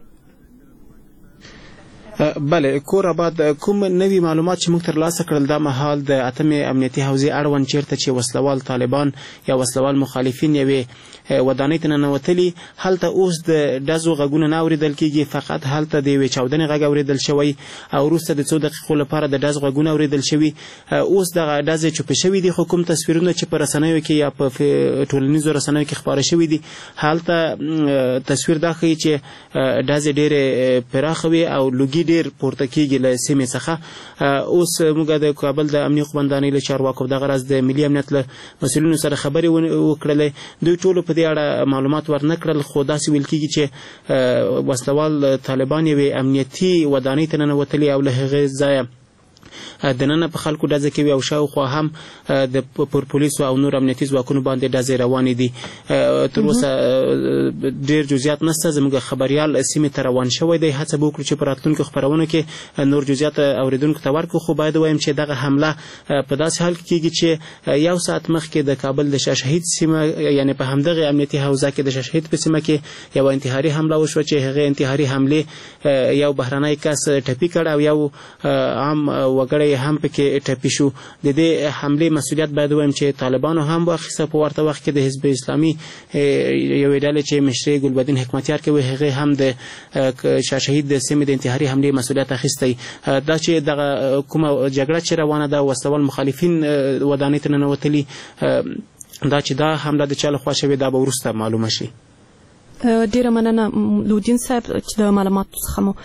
بله، کور آباد، کوم نوي معلومات چې موږ ترلاسه کړل دا مهال د اتمې امنیتي حوزې اړوند چیرته چې وسلوال طالبان یا وسلوال مخالفین یوې ودانۍ ته ننوتلي، هلته اوس د ډزو غږونه نه اورېدل کېږي، فقط هلته د یوې چاودنې غږ اورېدل شوی او وروسته د څو دقیقو لپاره د ډز غږونه اورېدل شوي. اوس دغه ډزې چوپې شوي دي، خو کوم تصویرونه چې په رسنیو کې یا په ټولنیزو رسنیو کې خپاره شوي دي، هلته تصویر دا ښیي چې ډزې ډېرې پراخه وي او لوګي ډیر پورته کیږي له سیمې څخه. اوس موږ د کابل د امنیه قمندانۍ له چارواکو دغه راز د ملي امنیت له مسؤلینو سره خبرې وکړلې. دوی ټولو په دې اړه معلومات ورنه کړل، خو داسې ویل کېږي چې وسلوال طالبان یوې امنیتي ودانۍ ته ننوتلي او له هغې ځایه دننه په خلکو ډزې کوي او شاوخوا هم د پر پولیسو او نور امنیتي ځواکونو باندې ډزې روانې دي. تر اوسه ډېر جزئیات نشته. زموږ خبریال سیمې ته روان شوی دی، هڅه به وکړو چې په راتلونکو خپرونو کې نور جزئیات اورېدونکو ته ورکړو. خو باید ووایم چې دغه حمله په داسې حال کې کېږي چې یو ساعت مخکې د کابل د شاه شهید سیمه، یعنې په همدغه امنیتي حوزه کې د شاه شهید په سیمه کې یوه انتحاري حمله وشوه چې هغې انتحاري حملې یو بهرنی کس ټپي کړ او یو عام وګړی هم پکې ټپي شو. د دې حملې مسؤلیت باید ووایم چې طالبانو هم واخیسته. په ورته وخت کې د حزب اسلامي یوې ډلې چې مشري ګلبدین حکمتیار کوي هغې هم د شاه شهید د سیمې د انتحاري حملې مسؤلیت اخیستی. دا چې دغه کومه جګړه چې روانه ده، وسلوال مخالفین ودانۍ ته ننوتلي، دا چې دا حمله د چا لخوا شوې دا به وروسته معلومه شي. ډېره مننه لودین صاحب چې د معلوماتو څخه مو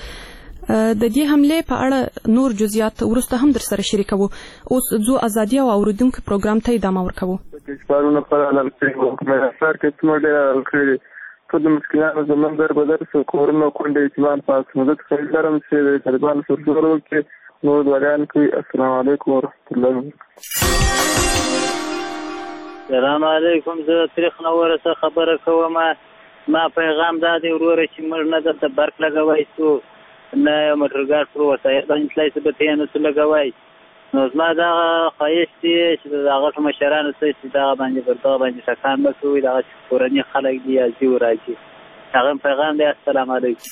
د دې حملې په اړه نور جزئیات وروسته هم در سره شریکوو. اوس ځو ازادي او اورېدونکو پروګرام ته ادامه ورکوو. کارونه پر حلال کړي وو، کومه سر کې څومره ډېر حلال کړي ټول د مسکینانو زمون در بدر سو کورونه کونډې ایمان پاس مدد خریدارم چې د طالبانو سره جوړ وکړي. نو دویان کوي. السلام علیکم ورحمۃ اللہ وبرکاتہ. السلام علیکم. زه تاریخ نو ورسره خبره کوم. ما پیغام دادی وروره چې موږ نه د برق لګوي سو نه یو موټرګار پر وسایل باندې تلای څه به ته نه څه لګوي. نو زما دغه خواهش دی چې د هغه مشرانو څه چې دغه باندې پر دغه باندې ټکان مه کوئ. دغه کورني خلک دي یا ځي وراځي. هغه پیغام دی. السلام علیکم.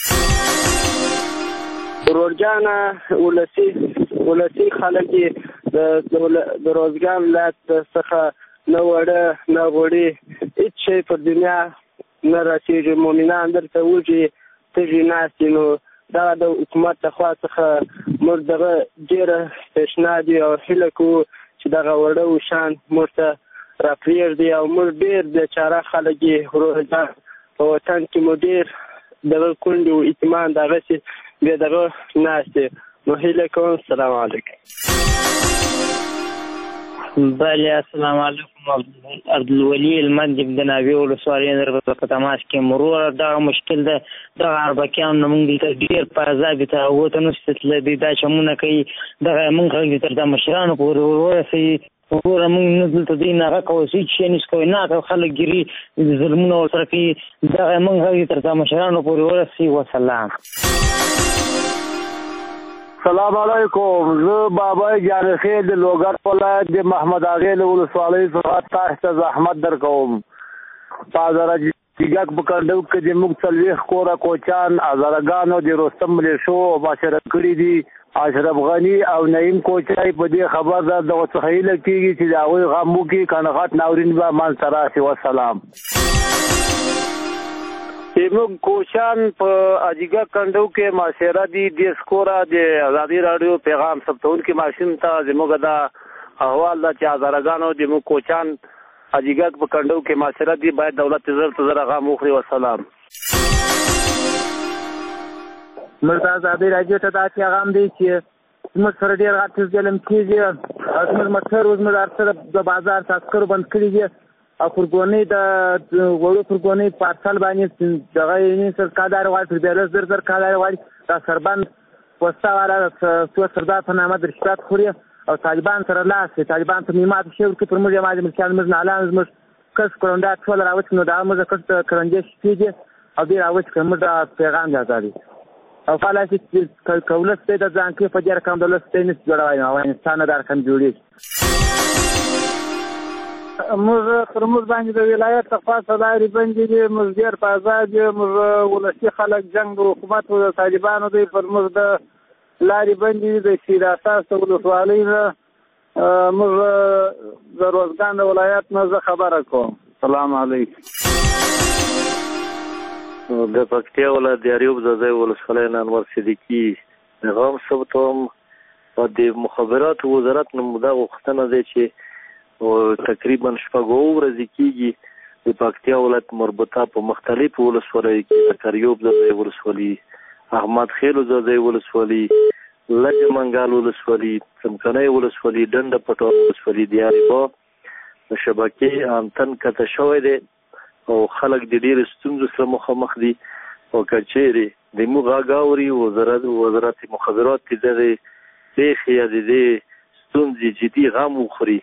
ورورجانه ولسی ولسی خلک د روزګار ولایت څخه نه وړه نه غوړي هېڅ شی په دنیا نه رسېږي. مؤمنان درته وږي تږي ناست دي. نو دا د حکومت د خوا څخه موږ دغه ډېره پیشنهاد او هیله کوو چې دغه وړه وشان موږ ته راپرېږدي او موږ ډېر بېچاره خلک یې روزګار په وطن کې مو ډېر دغه کونډې و اطمینان دغسې بې دغه ناست دی. نو هیله کوم. السلام علیکم. بله السلام علیکم. عبدالولي المند د ناوې ولسوالۍ نه په تماس کې مرور دغه مشکل ده دغه اربکیان موږ دلته ډېر په عذاب ته وته نشته تللی دا چمونه کوي دغه موږ غږ تر د مشرانو پورې ورسوي وګوره موږ نه دلته دوی نه هغه کوو هېڅ شی نشي کوی نه خلک ګیري ظلمونه ورسره کوي دغه موږ غږ تر د مشرانو پورې ورسوي. وسلام. سلام علیکم. زه بابا جانخیل د لوګر ولایت د محمد اغیل ولسوالۍ څخه تاسو ته زحمت درکوم. پازره جګک په کندو کې د موږ څلوېښت کوره کوچان هزارګانو د رستم ملیشو مشره کړي دي. اشرف غني او نعیم کوچای په دې خبر ده دغه څخه هیله کېږي چې د هغوی غم وکړي کنه غټ ناورین به منځته راشي. وسلام. موږ کوچان په اجیګا کندو کې معاشره دي د سکوره د ازادي راډیو پیغام ثبتونکي ماشین ته زموږ دا احوال ده چې هزارګانو د موږ کوچان اجیګا په کندو کې معاشره دي باید دولت زر ته زر غم وخوري. وسلام. موږ ازادي راډیو ته دا پیغام دی چې موږ سره ډېر غټ ظلم کېږي. زموږ موټر زموږ سره د بازار تذکرو بند کړي دي او فرګونې د وړو فرګونې پارسل باندې دغه یې سرکادار غواړي فردیالس زر زر کادار غواړي دا سربند وستا والا څو سردار په نامه د رشوت خوري او طالبان سره لاس دی. طالبان ته میمات شي ورکړي پر موږ یې مالي ملکیان موږ نالان زموږ کس کرونده ټول راوچ نو دا موږ کس کرونده شپې دي او دې راوچ کړ موږ دا پیغام دی ازادي او فعلا چې کولس دی د ځان کې په دې رقم دولت دی نس جوړوي او افغانستان دا رقم جوړېږي. موږ پر موږ باندې د ولایت څخه لارې بندې دي. موږ ډېر په ازاد یو موږ ولسي خلک جنګ د حکومت او د طالبانو دی پر موږ د لارې بندې دي د شیر اساس ولسوالۍ نه. موږ د روزګان د ولایت نه زه خبره کوم. سلام علیکم. د پکتیا ولایت د اریوب ځاځی ولسوالۍ نه انور صدیقي پیغام ثبتوم. د مخابراتو وزارت نه موږ دا غوښتنه دی چې او تقریبا شپږ ورځې کېږي د پکتیا ولایت مربوطه په مختلفو ولسوالیو کې د کریوب ځاځی ولسوالي، احمد خیلو ځاځی ولسوالي، لجه منګال ولسوالي، څمکنۍ ولسوالي، ډنډه پټوال ولسوالي د اریبا د شبکې انتن کته شوی دی او خلک د ډېرو ستونزو سره مخامخ دي او که چیرې د موږ غږ اوري وزارت وزارت مخابرات کې دغې پېښې یا د دې ستونزې جدي غم وخوري.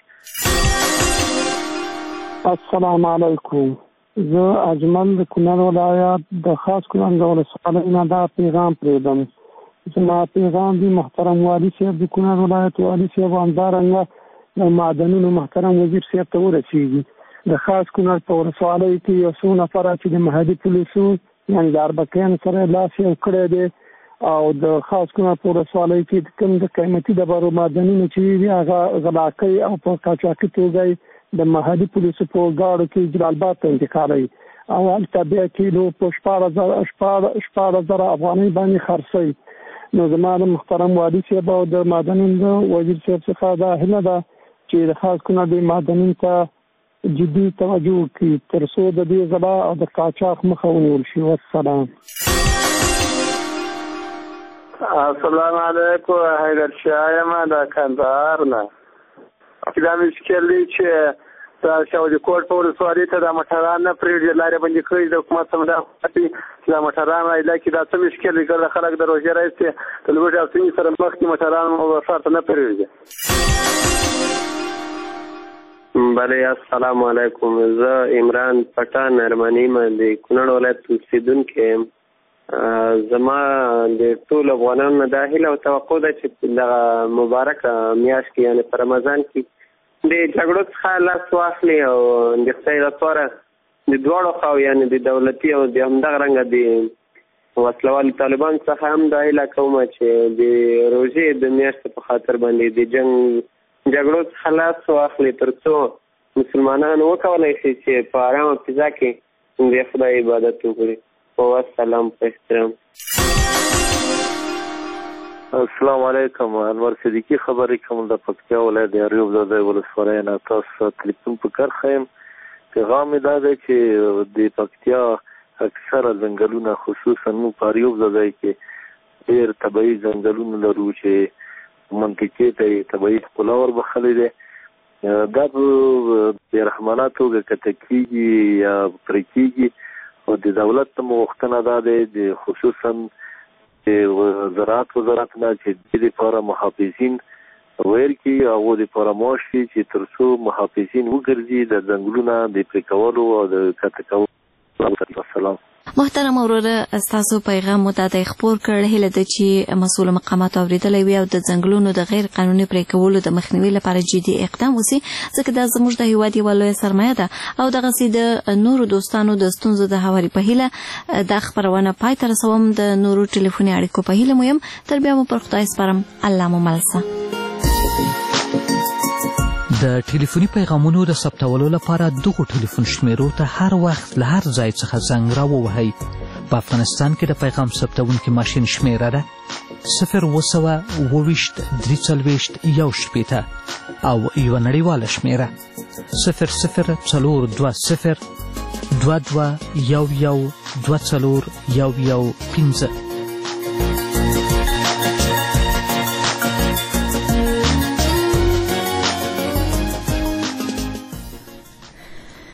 السلام علیکم. زه اجمل د کونړ ولایت د خاص کونړ د ولسوالۍ نه دا پیغام پرېږدم. زما پیغام دی محترم والي صاحب د کونړ ولایت والي صاحب همدارنګه د معدنونو محترم وزیر صاحب ته ورسېږي. د خاص کونړ په ولسوالۍ کې یو څو نفره چې د محلي پولیسو یعنې د اربکیانو سره لاس یو کړی دی او د خاص کونړ په ولسوالۍ کې کوم د قیمتي ډبرو معدنونه چې وي هغه غلا کوي او په قاچاقي توګه د محلي پولیسو په ګاډو کې جلال آباد ته انتقالوي او هلته بیا کیلو په شپاړس زره افغانۍ باندې خرڅوي. نو زما د محترم والي صاحب او د معدنونو د وزیر صاحب څخه دا هیله ده چې د خاص کونړ د معدنونو ته جدي توجه وکړي تر څو د دې غلا او د قاچاق مخه ونیول شي. والسلام. السلام علیکم. حیدر شاه یم د کندهار نه. دا مشکل دی چې د شاولي کوټ په ولسوالۍ ته دا موټران نه پرېږدي لارې بندې کړي د حکومت څخه دا غواړي چې دا موټران رایله کړي. دا څه مشکل دی که خلک د روژې راهیسې د لوږې او ستونزې سره مخ دي موټران ښار ته نه پرېږدي. بله السلام علیکم. زه عمران پټان ارمنی یم د کونړ ولایت اوسېدونکی یم. زما د ټولو افغانانو نه دا هیله او توقع ده چې دغه مبارکه میاشت کې یعنې په رمضان کې د جګړو څخه لاس واخلي او د خدای لپاره د دواړو خواو یعنې د دولتي او د همدغه رنګه د وسلوالو طالبان څخه هم دا هیله کومه چې د روژې د میاشتې په خاطر باندې د جنګ جګړو څخه لاس واخلي تر څو مسلمانان وکولی شي چې په ارامه فضا کې د خدای عبادت وکړي. والسلام په احترام. السلام علیکم. انور صدیقي خبرې کوم د پکتیا ولایت د اریوب ځاځی ولسوالۍ نه. تاسو تلیفون په کرښه یم. پیغام یې دا دی چې د پکتیا اکثره ځنګلونه خصوصا موږ په اریوب ځاځی کې ډېر طبیعي ځنګلونه لرو چې منطقې ته یې طبیعي ښکلا وربخښلې دی دا په رحمانه توګه کته کېږي یا پرې کېږي او د دولت ته غوښتنه دا دی د خصوصا د زراعت وزارت نه چې دې لپاره محافظین ورکړي او د پراموش چې تر څو محافظین وګرځي د ځنګلونو د پرې کولو او د کته کولو. السلام. محترم وروره ستاسو پیغام مو ته خپور کړ هله د چې مسؤل مقامات اوریدلې وي او د ځنګلونو د غیر قانوني پرې کولو د مخنیوي لپاره جدي اقدام وسی ځکه دا زموږ د هیواد یوه لویه سرمایه ده او دغه سي د نورو دوستانو د ستونزو د هواري په هیله دا خبرونه پای ته رسوم. د نورو ټلیفوني اړیکو په هیله مو یم. تر بیا مو پر خدای سپارم. الله مو ملسه. د ټلیفوني پیغامونو د ثبتولو لپاره دغو ټلیفون شمیرو ته هر وخت له هر ځای څخه زنګ راووهئ. په افغانستان کې د پیغام ثبتونکي ماشین شمیره ده صفر اوه سوه اوه ویشت درې څلوېښت یو شپېته او یوه نړیواله شمیره صفر صفر څلور دوه صفر دوه دوه یو یو دوه څلور یو یو پنځه.